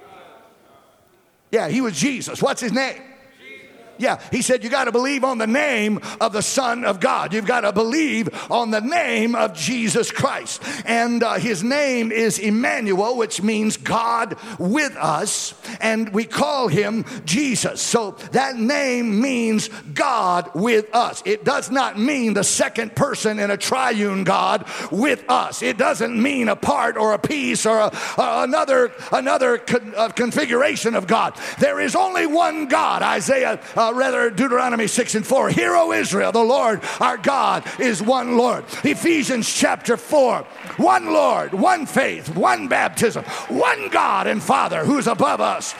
Yeah, he was Jesus. What's his name? Yeah, he said you got to believe on the name of the Son of God. You've got to believe on the name of Jesus Christ. And his name is Emmanuel, which means God with us. And we call him Jesus. So that name means God with us. It does not mean the second person in a triune God with us. It doesn't mean a part or a piece or another configuration of God. There is only one God. Deuteronomy 6 and 4. Hear, O Israel, the Lord our God is one Lord. Ephesians chapter 4. One Lord, one faith, one baptism, one God and Father who is above us,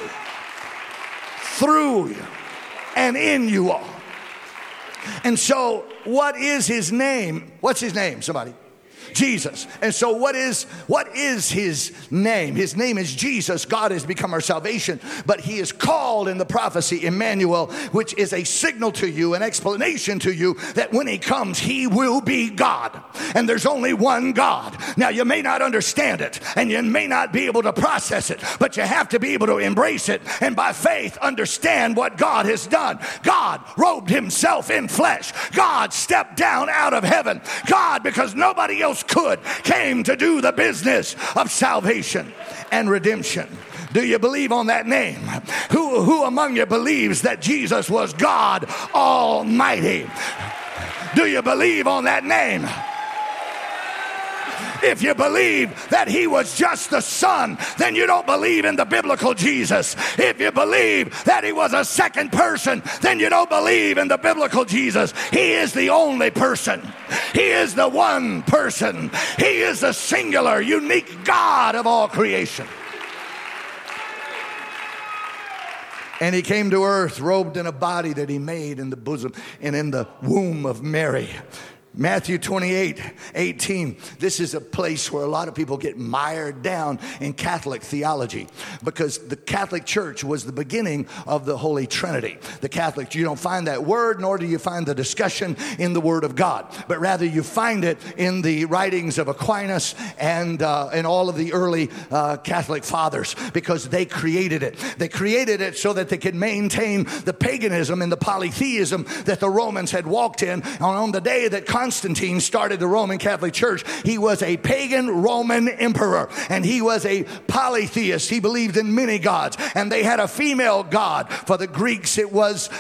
through you and in you all. And so, what is his name? What's his name, somebody? Jesus. And so what is his name? His name is Jesus. God has become our salvation, but he is called in the prophecy Emmanuel, which is a signal to you, an explanation to you that when he comes, he will be God. And there's only one God. Now, you may not understand it, and you may not be able to process it, but you have to be able to embrace it, and by faith understand what God has done. God robed himself in flesh. God stepped down out of heaven. God, because nobody else else could, came to do the business of salvation and redemption. Do you believe on that name? Who among you believes that Jesus was God Almighty? Do you believe on that name? If you believe that he was just the Son, then you don't believe in the biblical Jesus. If you believe that he was a second person, then you don't believe in the biblical Jesus. He is the only person. He is the one person. He is the singular, unique God of all creation. And he came to earth robed in a body that he made in the bosom and in the womb of Mary. Matthew 28:18. This is a place where a lot of people get mired down in Catholic theology, because the Catholic Church was the beginning of the Holy Trinity. The Catholic, you don't find that word, nor do you find the discussion in the Word of God, but rather you find it in the writings of Aquinas and all of the early Catholic fathers, because they created it. They created it so that they could maintain the paganism and the polytheism that the Romans had walked in. On the day that Constantine started the Roman Catholic Church, he was a pagan Roman emperor, and he was a polytheist. He believed in many gods, and they had a female god. For the Greeks, it was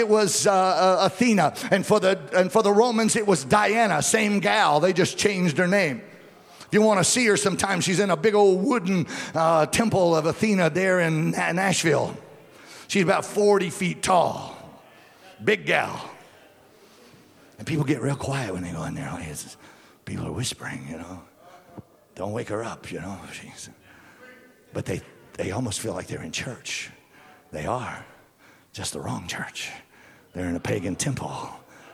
Athena, and for the Romans, it was Diana. Same gal, they just changed her name. If you want to see her sometime, she's in a big old wooden temple of Athena there in Nashville. She's about 40 feet tall, big gal. And people get real quiet when they go in there. People are whispering, Don't wake her up, But they almost feel like they're in church. They are. Just the wrong church. They're in a pagan temple.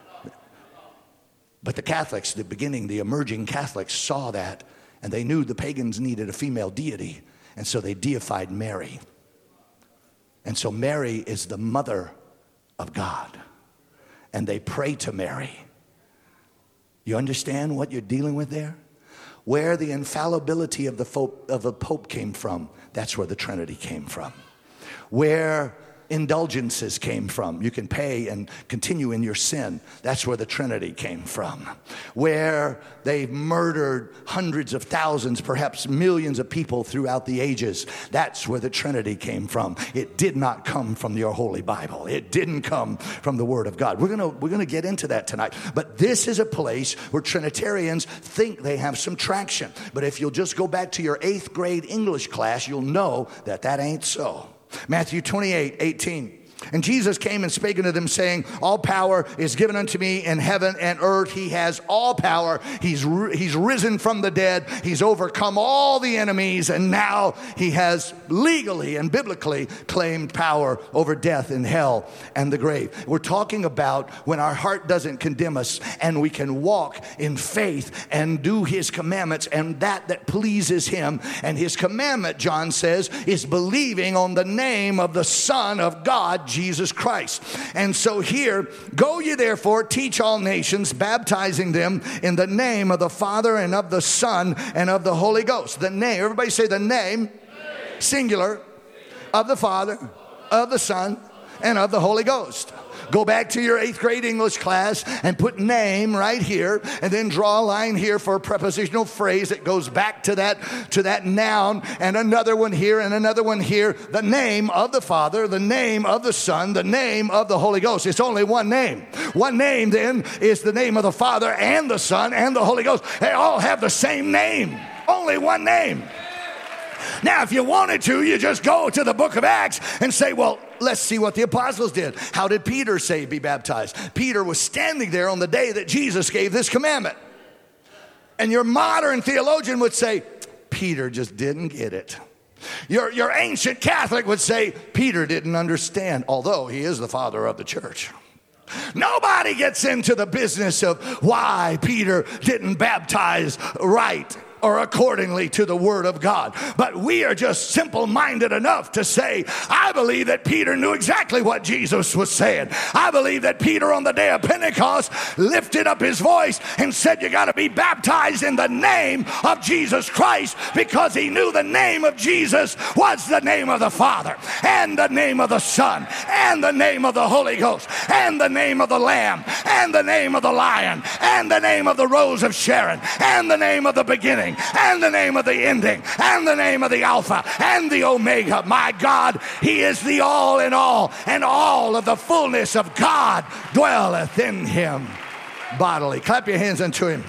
But the Catholics, the emerging Catholics saw that, and they knew the pagans needed a female deity. And so they deified Mary. And so Mary is the mother of God. And they pray to Mary. You understand what you're dealing with there? Where the infallibility of the Pope came from, that's where the Trinity came from. Where indulgences came from, you can pay and continue in your sin, that's where the Trinity came from. Where they murdered hundreds of thousands, perhaps millions of people throughout the ages, that's where the Trinity came from. It did not come from your Holy Bible. It didn't come from the Word of God. We're gonna get into that tonight. But this is a place where Trinitarians think they have some traction. But if you'll just go back to your 8th grade English class, you'll know that that ain't so. Matthew 28:18. And Jesus came and spake unto them, saying, all power is given unto me in heaven and earth. He has all power. He's risen from the dead. He's overcome all the enemies. And now he has legally and biblically claimed power over death and hell and the grave. We're talking about when our heart doesn't condemn us and we can walk in faith and do his commandments, and that pleases him. And his commandment, John says, is believing on the name of the Son of God, Jesus Christ. And so here, go ye therefore, teach all nations, baptizing them in the name of the Father and of the Son and of the Holy Ghost. The name, everybody say the name, singular, of the Father, of the Son, and of the Holy Ghost. Go back to your 8th grade English class and put name right here, and then draw a line here for a prepositional phrase that goes back to that noun, and another one here and another one here. The name of the Father, the name of the Son, the name of the Holy Ghost. It's only one name. One name then is the name of the Father and the Son and the Holy Ghost. They all have the same name. Only one name. Now, if you wanted to, you just go to the book of Acts and say, well, let's see what the apostles did. How did Peter say be baptized? Peter was standing there on the day that Jesus gave this commandment. And your modern theologian would say, Peter just didn't get it. Your ancient Catholic would say, Peter didn't understand, although he is the father of the church. Nobody gets into the business of why Peter didn't baptize right. or accordingly to the word of God. But we are just simple-minded enough to say, I believe that Peter knew exactly what Jesus was saying. I believe that Peter on the day of Pentecost lifted up his voice and said, you got to be baptized in the name of Jesus Christ, because he knew the name of Jesus was the name of the Father, and the name of the Son, and the name of the Holy Ghost, and the name of the Lamb, and the name of the Lion, and the name of the Rose of Sharon, and the name of the beginning, and the name of the ending, and the name of the Alpha and the Omega. My God, he is the all in all, and all of the fullness of God dwelleth in him bodily. Clap your hands unto him.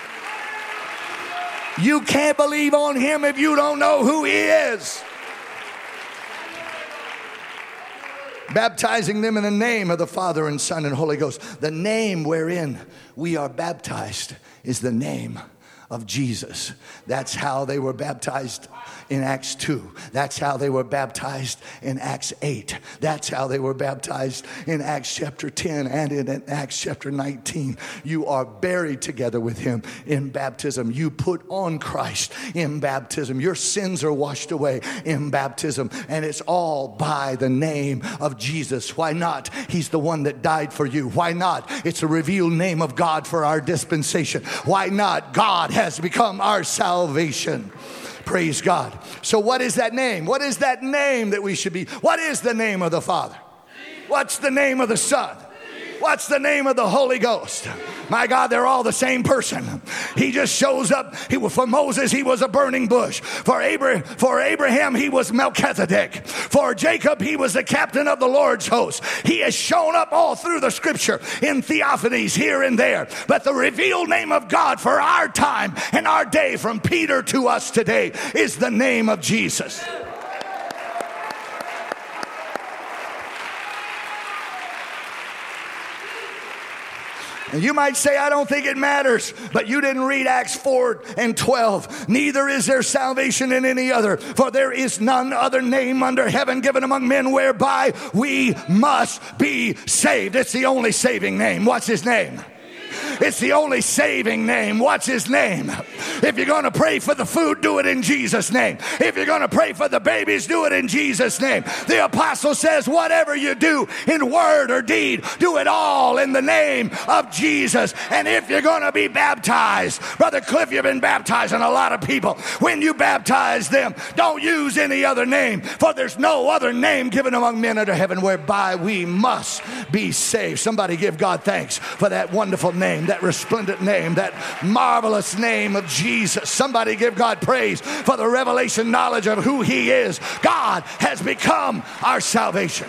You can't believe on him if you don't know who he is. Baptizing them in the name of the Father and Son and Holy Ghost. The name wherein we are baptized is the name of Jesus. That's how they were baptized in Acts 2. That's how they were baptized in Acts 8. That's how they were baptized in Acts chapter 10 and in Acts chapter 19. You are buried together with him in baptism. You put on Christ in baptism. Your sins are washed away in baptism. And it's all by the name of Jesus. Why not? He's the one that died for you. Why not? It's a revealed name of God for our dispensation. Why not? God has become our salvation. Praise God. So what is that name? What is that name that we should be? What is the name of the Father? What's the name of the Son? What's the name of the Holy Ghost? My God, they're all the same person. He just shows up. For Moses, he was a burning bush. For Abraham, he was Melchizedek. For Jacob, he was the captain of the Lord's host. He has shown up all through the scripture in theophanies here and there. But the revealed name of God for our time and our day, from Peter to us today, is the name of Jesus. And you might say, I don't think it matters, but you didn't read Acts 4 and 12. Neither is there salvation in any other, for there is none other name under heaven given among men whereby we must be saved. It's the only saving name. What's his name? It's the only saving name. What's his name? If you're going to pray for the food, do it in Jesus' name. If you're going to pray for the babies, do it in Jesus' name. The apostle says, whatever you do in word or deed, do it all in the name of Jesus. And if you're going to be baptized, Brother Cliff, you've been baptizing a lot of people. When you baptize them, don't use any other name, for there's no other name given among men under heaven whereby we must be saved. Somebody give God thanks for that wonderful name, that resplendent name, that marvelous name of Jesus. Somebody give God praise for the revelation knowledge of who he is. God has become our salvation.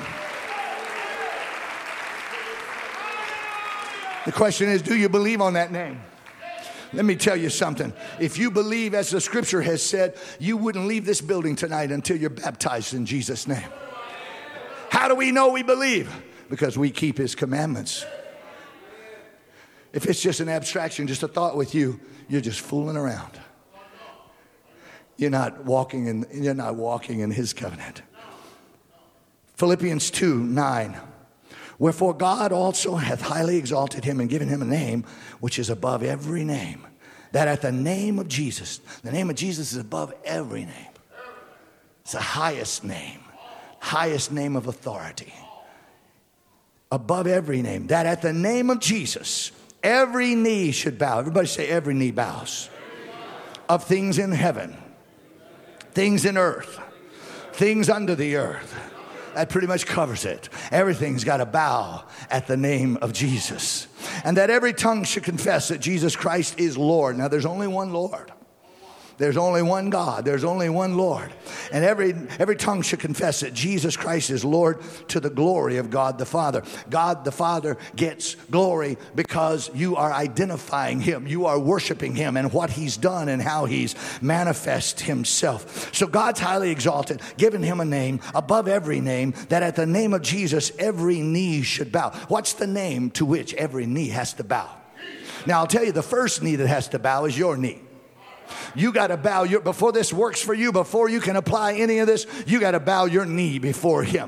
The question is, do you believe on that name? Let me tell you something. If you believe, as the scripture has said, you wouldn't leave this building tonight until you're baptized in Jesus' name. How do we know we believe? Because we keep his commandments. If it's just an abstraction, just a thought with you, you're just fooling around. You're not walking in his covenant. Philippians 2:9. Wherefore God also hath highly exalted him and given him a name which is above every name, that at the name of Jesus, the name of Jesus is above every name. It's the highest name of authority. Above every name, that at the name of Jesus, every knee should bow. Everybody say, every knee bows. Of things in heaven, things in earth, things under the earth. That pretty much covers it. Everything's got to bow at the name of Jesus. And that every tongue should confess that Jesus Christ is Lord. Now, there's only one Lord. There's only one God. There's only one Lord. And every tongue should confess that Jesus Christ is Lord, to the glory of God the Father. God the Father gets glory because you are identifying him. You are worshiping him and what he's done and how he's manifest himself. So God's highly exalted, given him a name above every name, that at the name of Jesus every knee should bow. What's the name to which every knee has to bow? Now I'll tell you, the first knee that has to bow is your knee. You got to bow before this works for you, before you can apply any of this, you got to bow your knee before him.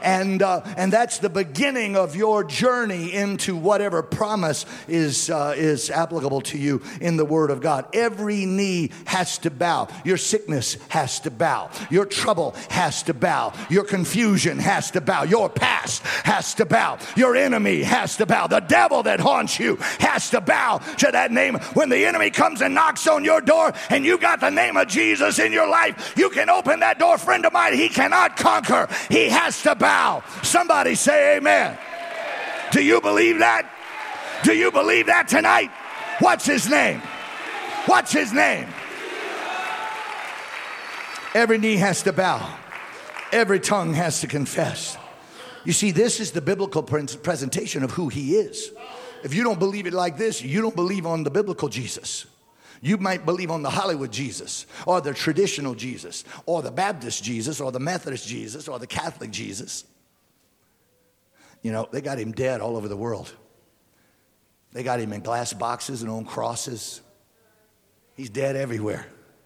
and that's the beginning of your journey into whatever promise is applicable to you in the Word of God. Every knee has to bow. Your sickness has to bow. Your trouble has to bow. Your confusion has to bow. Your past has to bow. Your enemy has to bow. The devil that haunts you has to bow to that name. When the enemy comes and knocks on your door and you got the name of Jesus in your life, you can open that door. Friend of mine, he cannot conquer. He has to bow. Somebody say amen. Do you believe that? Do you believe that tonight? What's his name? What's his name? Every knee has to bow. Every tongue has to confess. You see, this is the biblical presentation of who he is. If you don't believe it like this, you don't believe on the biblical Jesus. You might believe on the Hollywood Jesus, or the traditional Jesus, or the Baptist Jesus, or the Methodist Jesus, or the Catholic Jesus. You know, they got him dead all over the world. They got him in glass boxes and on crosses. He's dead everywhere.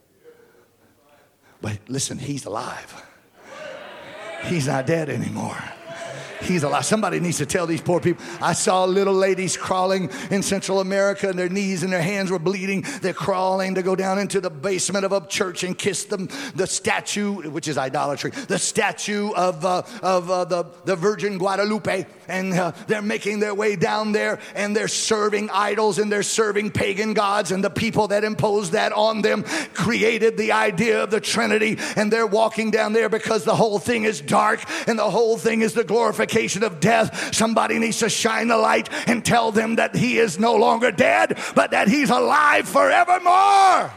But listen, he's alive. He's not dead anymore. He's alive. Somebody needs to tell these poor people. I saw little ladies crawling in Central America, and their knees and their hands were bleeding. They're crawling to go down into the basement of a church and kiss the statue, which is idolatry, the statue of the Virgin Guadalupe. And they're making their way down there, and they're serving idols, and they're serving pagan gods, and the people that imposed that on them created the idea of the Trinity, and they're walking down there because the whole thing is dark, and the whole thing is the glorification of death. Somebody needs to shine the light and tell them that he is no longer dead, but that he's alive forevermore.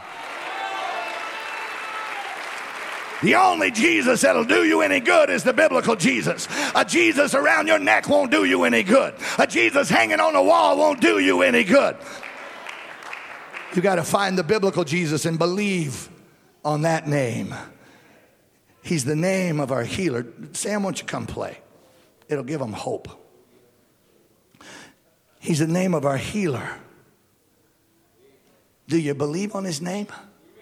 The only Jesus that'll do you any good is the biblical Jesus. A Jesus around your neck won't do you any good. A Jesus hanging on the wall won't do you any good. You got to find the biblical Jesus and believe on that name. He's the name of our healer. Sam, won't you come play? It'll give them hope. He's the name of our healer. Do you believe on his name?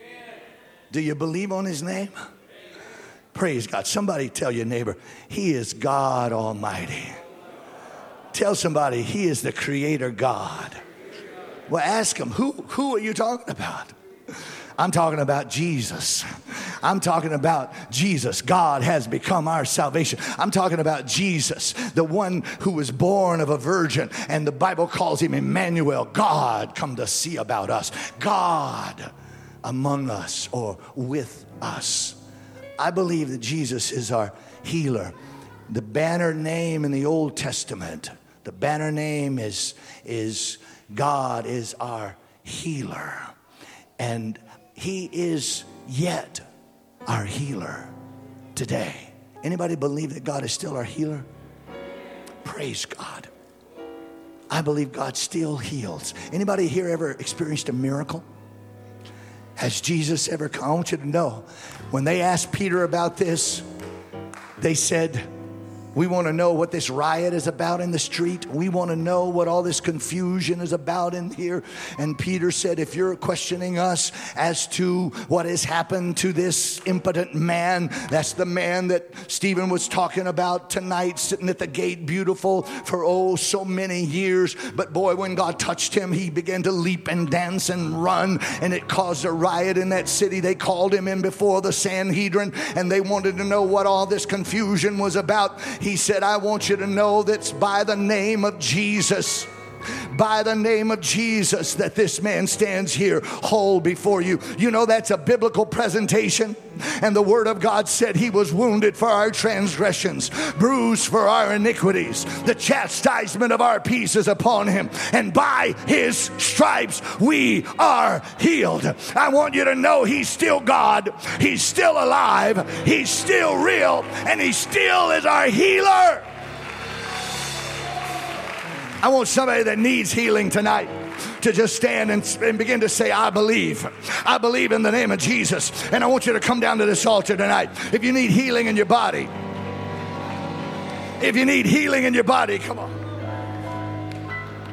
Do you believe on his name? Praise God. Somebody tell your neighbor, he is God Almighty. Tell somebody, he is the creator God. Well, ask him, who are you talking about? I'm talking about Jesus. I'm talking about Jesus. God has become our salvation. I'm talking about Jesus, the one who was born of a virgin, and the Bible calls him Emmanuel, God come to see about us, God among us or with us. I believe that Jesus is our healer. The banner name in the Old Testament, the banner name is God is our healer. And he is yet our healer today. Anybody believe that God is still our healer? Praise God. I believe God still heals. Anybody here ever experienced a miracle? Has Jesus ever come? I want you to know, when they asked Peter about this, they said, we want to know what this riot is about in the street. We want to know what all this confusion is about in here. And Peter said, if you're questioning us as to what has happened to this impotent man, that's the man that Stephen was talking about tonight, sitting at the gate, beautiful for so many years. But boy, when God touched him, he began to leap and dance and run, and it caused a riot in that city. They called him in before the Sanhedrin, and they wanted to know what all this confusion was about. He said, I want you to know that's by the name of Jesus, by the name of Jesus, that this man stands here whole before you. You know, that's a biblical presentation. And the word of God said he was wounded for our transgressions, bruised for our iniquities. The chastisement of our peace is upon him, and by his stripes we are healed. I want you to know he's still God, he's still alive, he's still real, and he still is our healer. I want somebody that needs healing tonight to just stand and begin to say, I believe. I believe in the name of Jesus. And I want you to come down to this altar tonight. If you need healing in your body, if you need healing in your body, come on.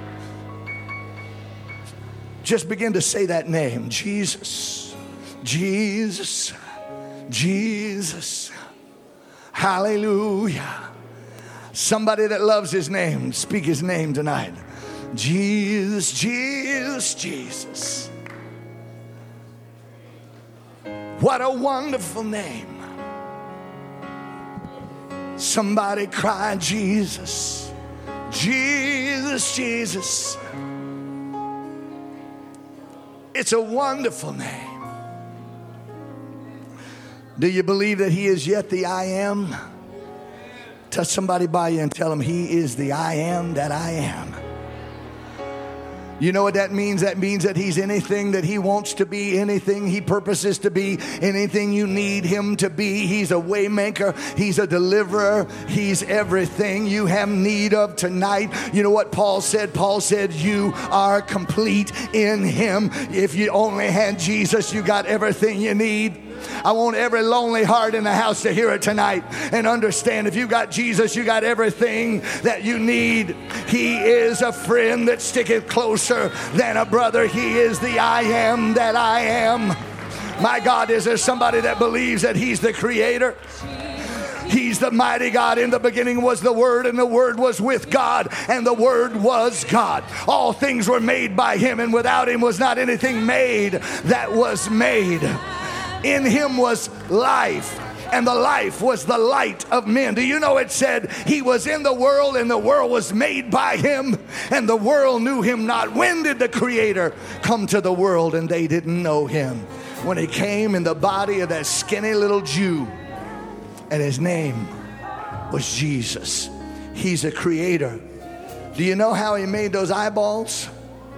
Just begin to say that name, Jesus, Jesus, Jesus. Hallelujah. Somebody that loves his name, speak his name tonight. Jesus, Jesus, Jesus. What a wonderful name. Somebody cry, Jesus, Jesus, Jesus. It's a wonderful name. Do you believe that he is yet the I am? Touch somebody by you and tell them he is the I am that I am. You know what that means? That means that he's anything that he wants to be, anything he purposes to be, anything you need him to be. He's a way maker. He's a deliverer. He's everything you have need of tonight. You know what Paul said? Paul said, you are complete in him. If you only had Jesus, you got everything you need. I want every lonely heart in the house to hear it tonight and understand if you got Jesus, you got everything that you need. He is a friend that sticketh closer than a brother. He is the I am that I am. My God, is there somebody that believes that he's the creator? He's the mighty God. In the beginning was the Word, and the Word was with God, and the Word was God. All things were made by him, and without him was not anything made that was made. In him was life, and the life was the light of men. Do you know it said he was in the world, and the world was made by him, and the world knew him not? When did the Creator come to the world and they didn't know him? When he came in the body of that skinny little Jew, and his name was Jesus. He's a creator. Do you know how he made those eyeballs?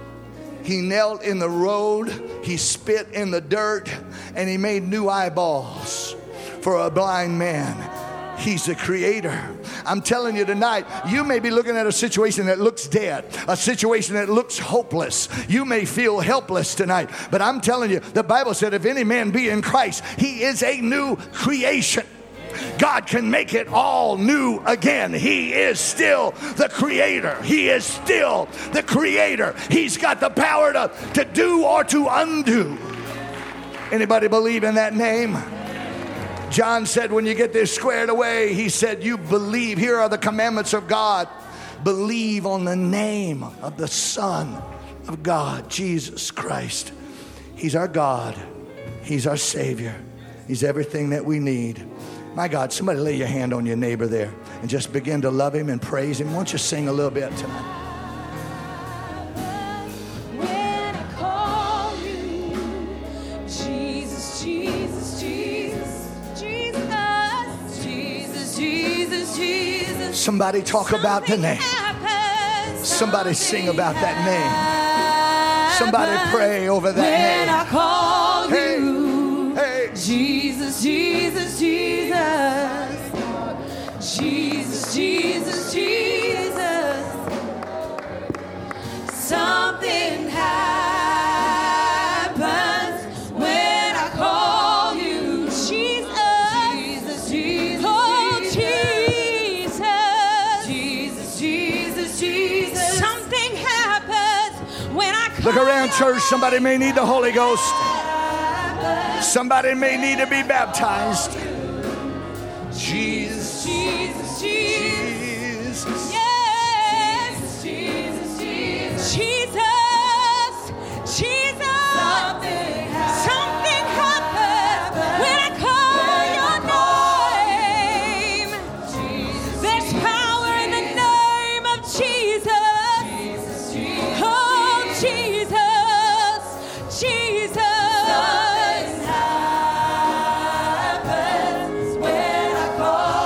He knelt in the road, he spit in the dirt, and he made new eyeballs for a blind man. He's the creator. I'm telling you tonight, you may be looking at a situation that looks dead, a situation that looks hopeless. You may feel helpless tonight, but I'm telling you, the Bible said if any man be in Christ, he is a new creation. God can make it all new again. He is still the creator. He is still the creator. He's got the power to do or to undo. Anybody believe in that name? John said when you get this squared away, he said you believe. Here are the commandments of God. Believe on the name of the Son of God, Jesus Christ. He's our God. He's our Savior. He's everything that we need. My God, somebody lay your hand on your neighbor there and just begin to love him and praise him. Why don't you sing a little bit tonight? When I call you, Jesus, Jesus, Jesus, Jesus, Jesus, Jesus, Jesus. Somebody talk about the name. Somebody sing about that name. Somebody pray over that name. When I call you, hey. Jesus, Jesus, Jesus. Jesus, Jesus, Jesus. Something happens when I call you. Jesus, Jesus, Jesus. Oh, Jesus. Jesus, Jesus, Jesus. Something happens when I call you. Look around, church. Somebody may need the Holy Ghost. Somebody may need to be baptized. Jesus, Jesus, Jesus, Jesus. yes, Jesus, Jesus, Jesus, Jesus. Something happens when I call your name. There's power in the name of Jesus. Oh, Jesus, Jesus. When I call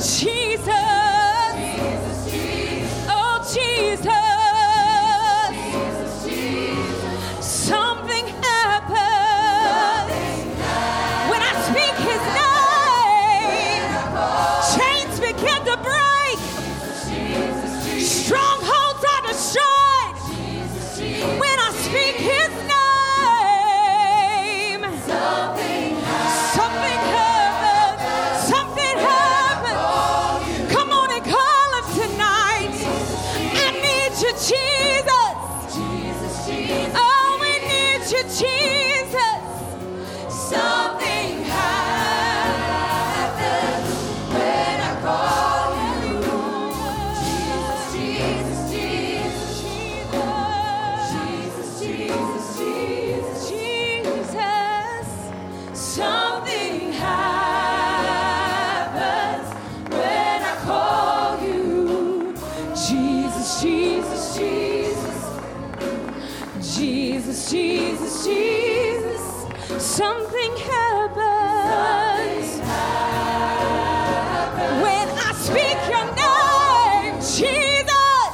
Something happens when I speak your name, Jesus.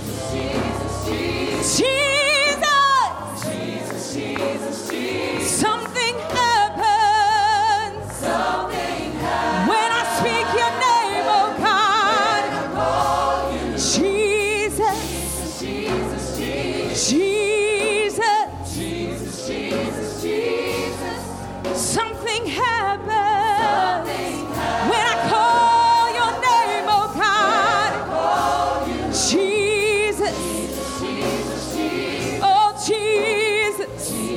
Jesus. Something happens when I speak your name, oh God. Jesus. Something happens when I call your name, oh God. Jesus. Oh, Jesus.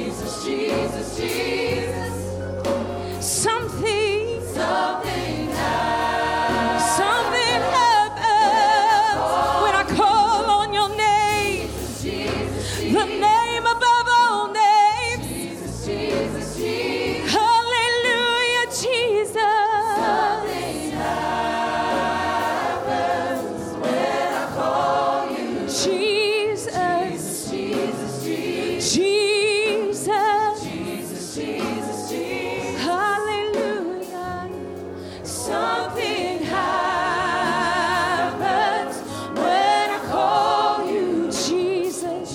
Something happens when I call on your name. The name above all names. Hallelujah, Jesus. Hallelujah. Something happens when I call you, Jesus.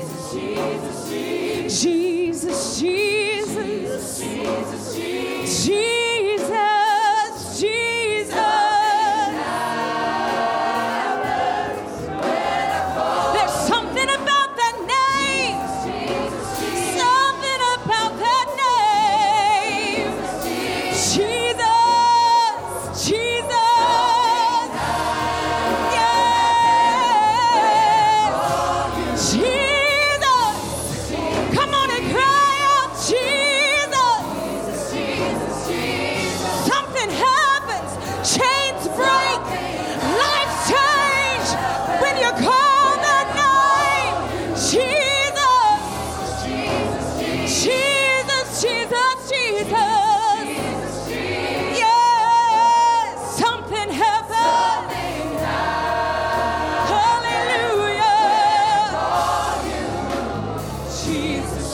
There's something about that name. Something about that name. Jesus. Yeah. Jesus. Come on and cry out, Jesus. Something happens. Chains break. Lives change when you call that name. Jesus. Yes. Something happens. Hallelujah. Jesus.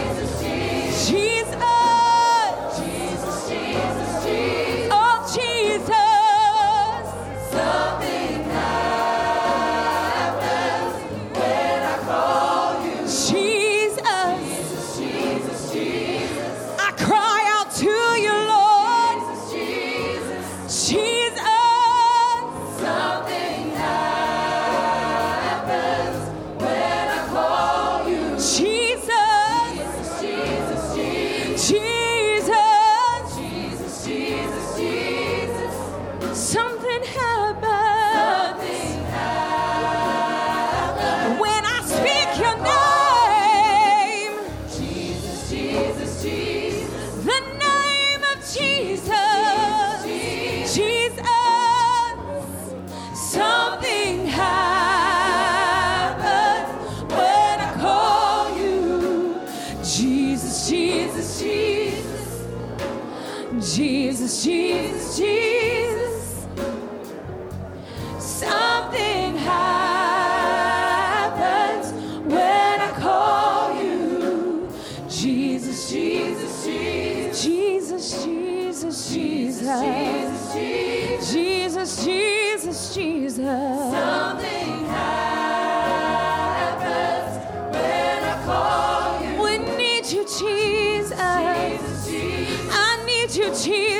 Oh, Jesus. Something happens when I call you. Jesus. I cry out to you, Lord. Jesus. Something happens when I call you. Jesus. Something happens when I speak your name. The name of Jesus. Something happens when I call you. Jesus. Something happens when I call you. Jesus. Jesus. Jesus, Jesus, Jesus. Something happens when I call you. We need you, Jesus. Jesus, Jesus. I need you, Jesus.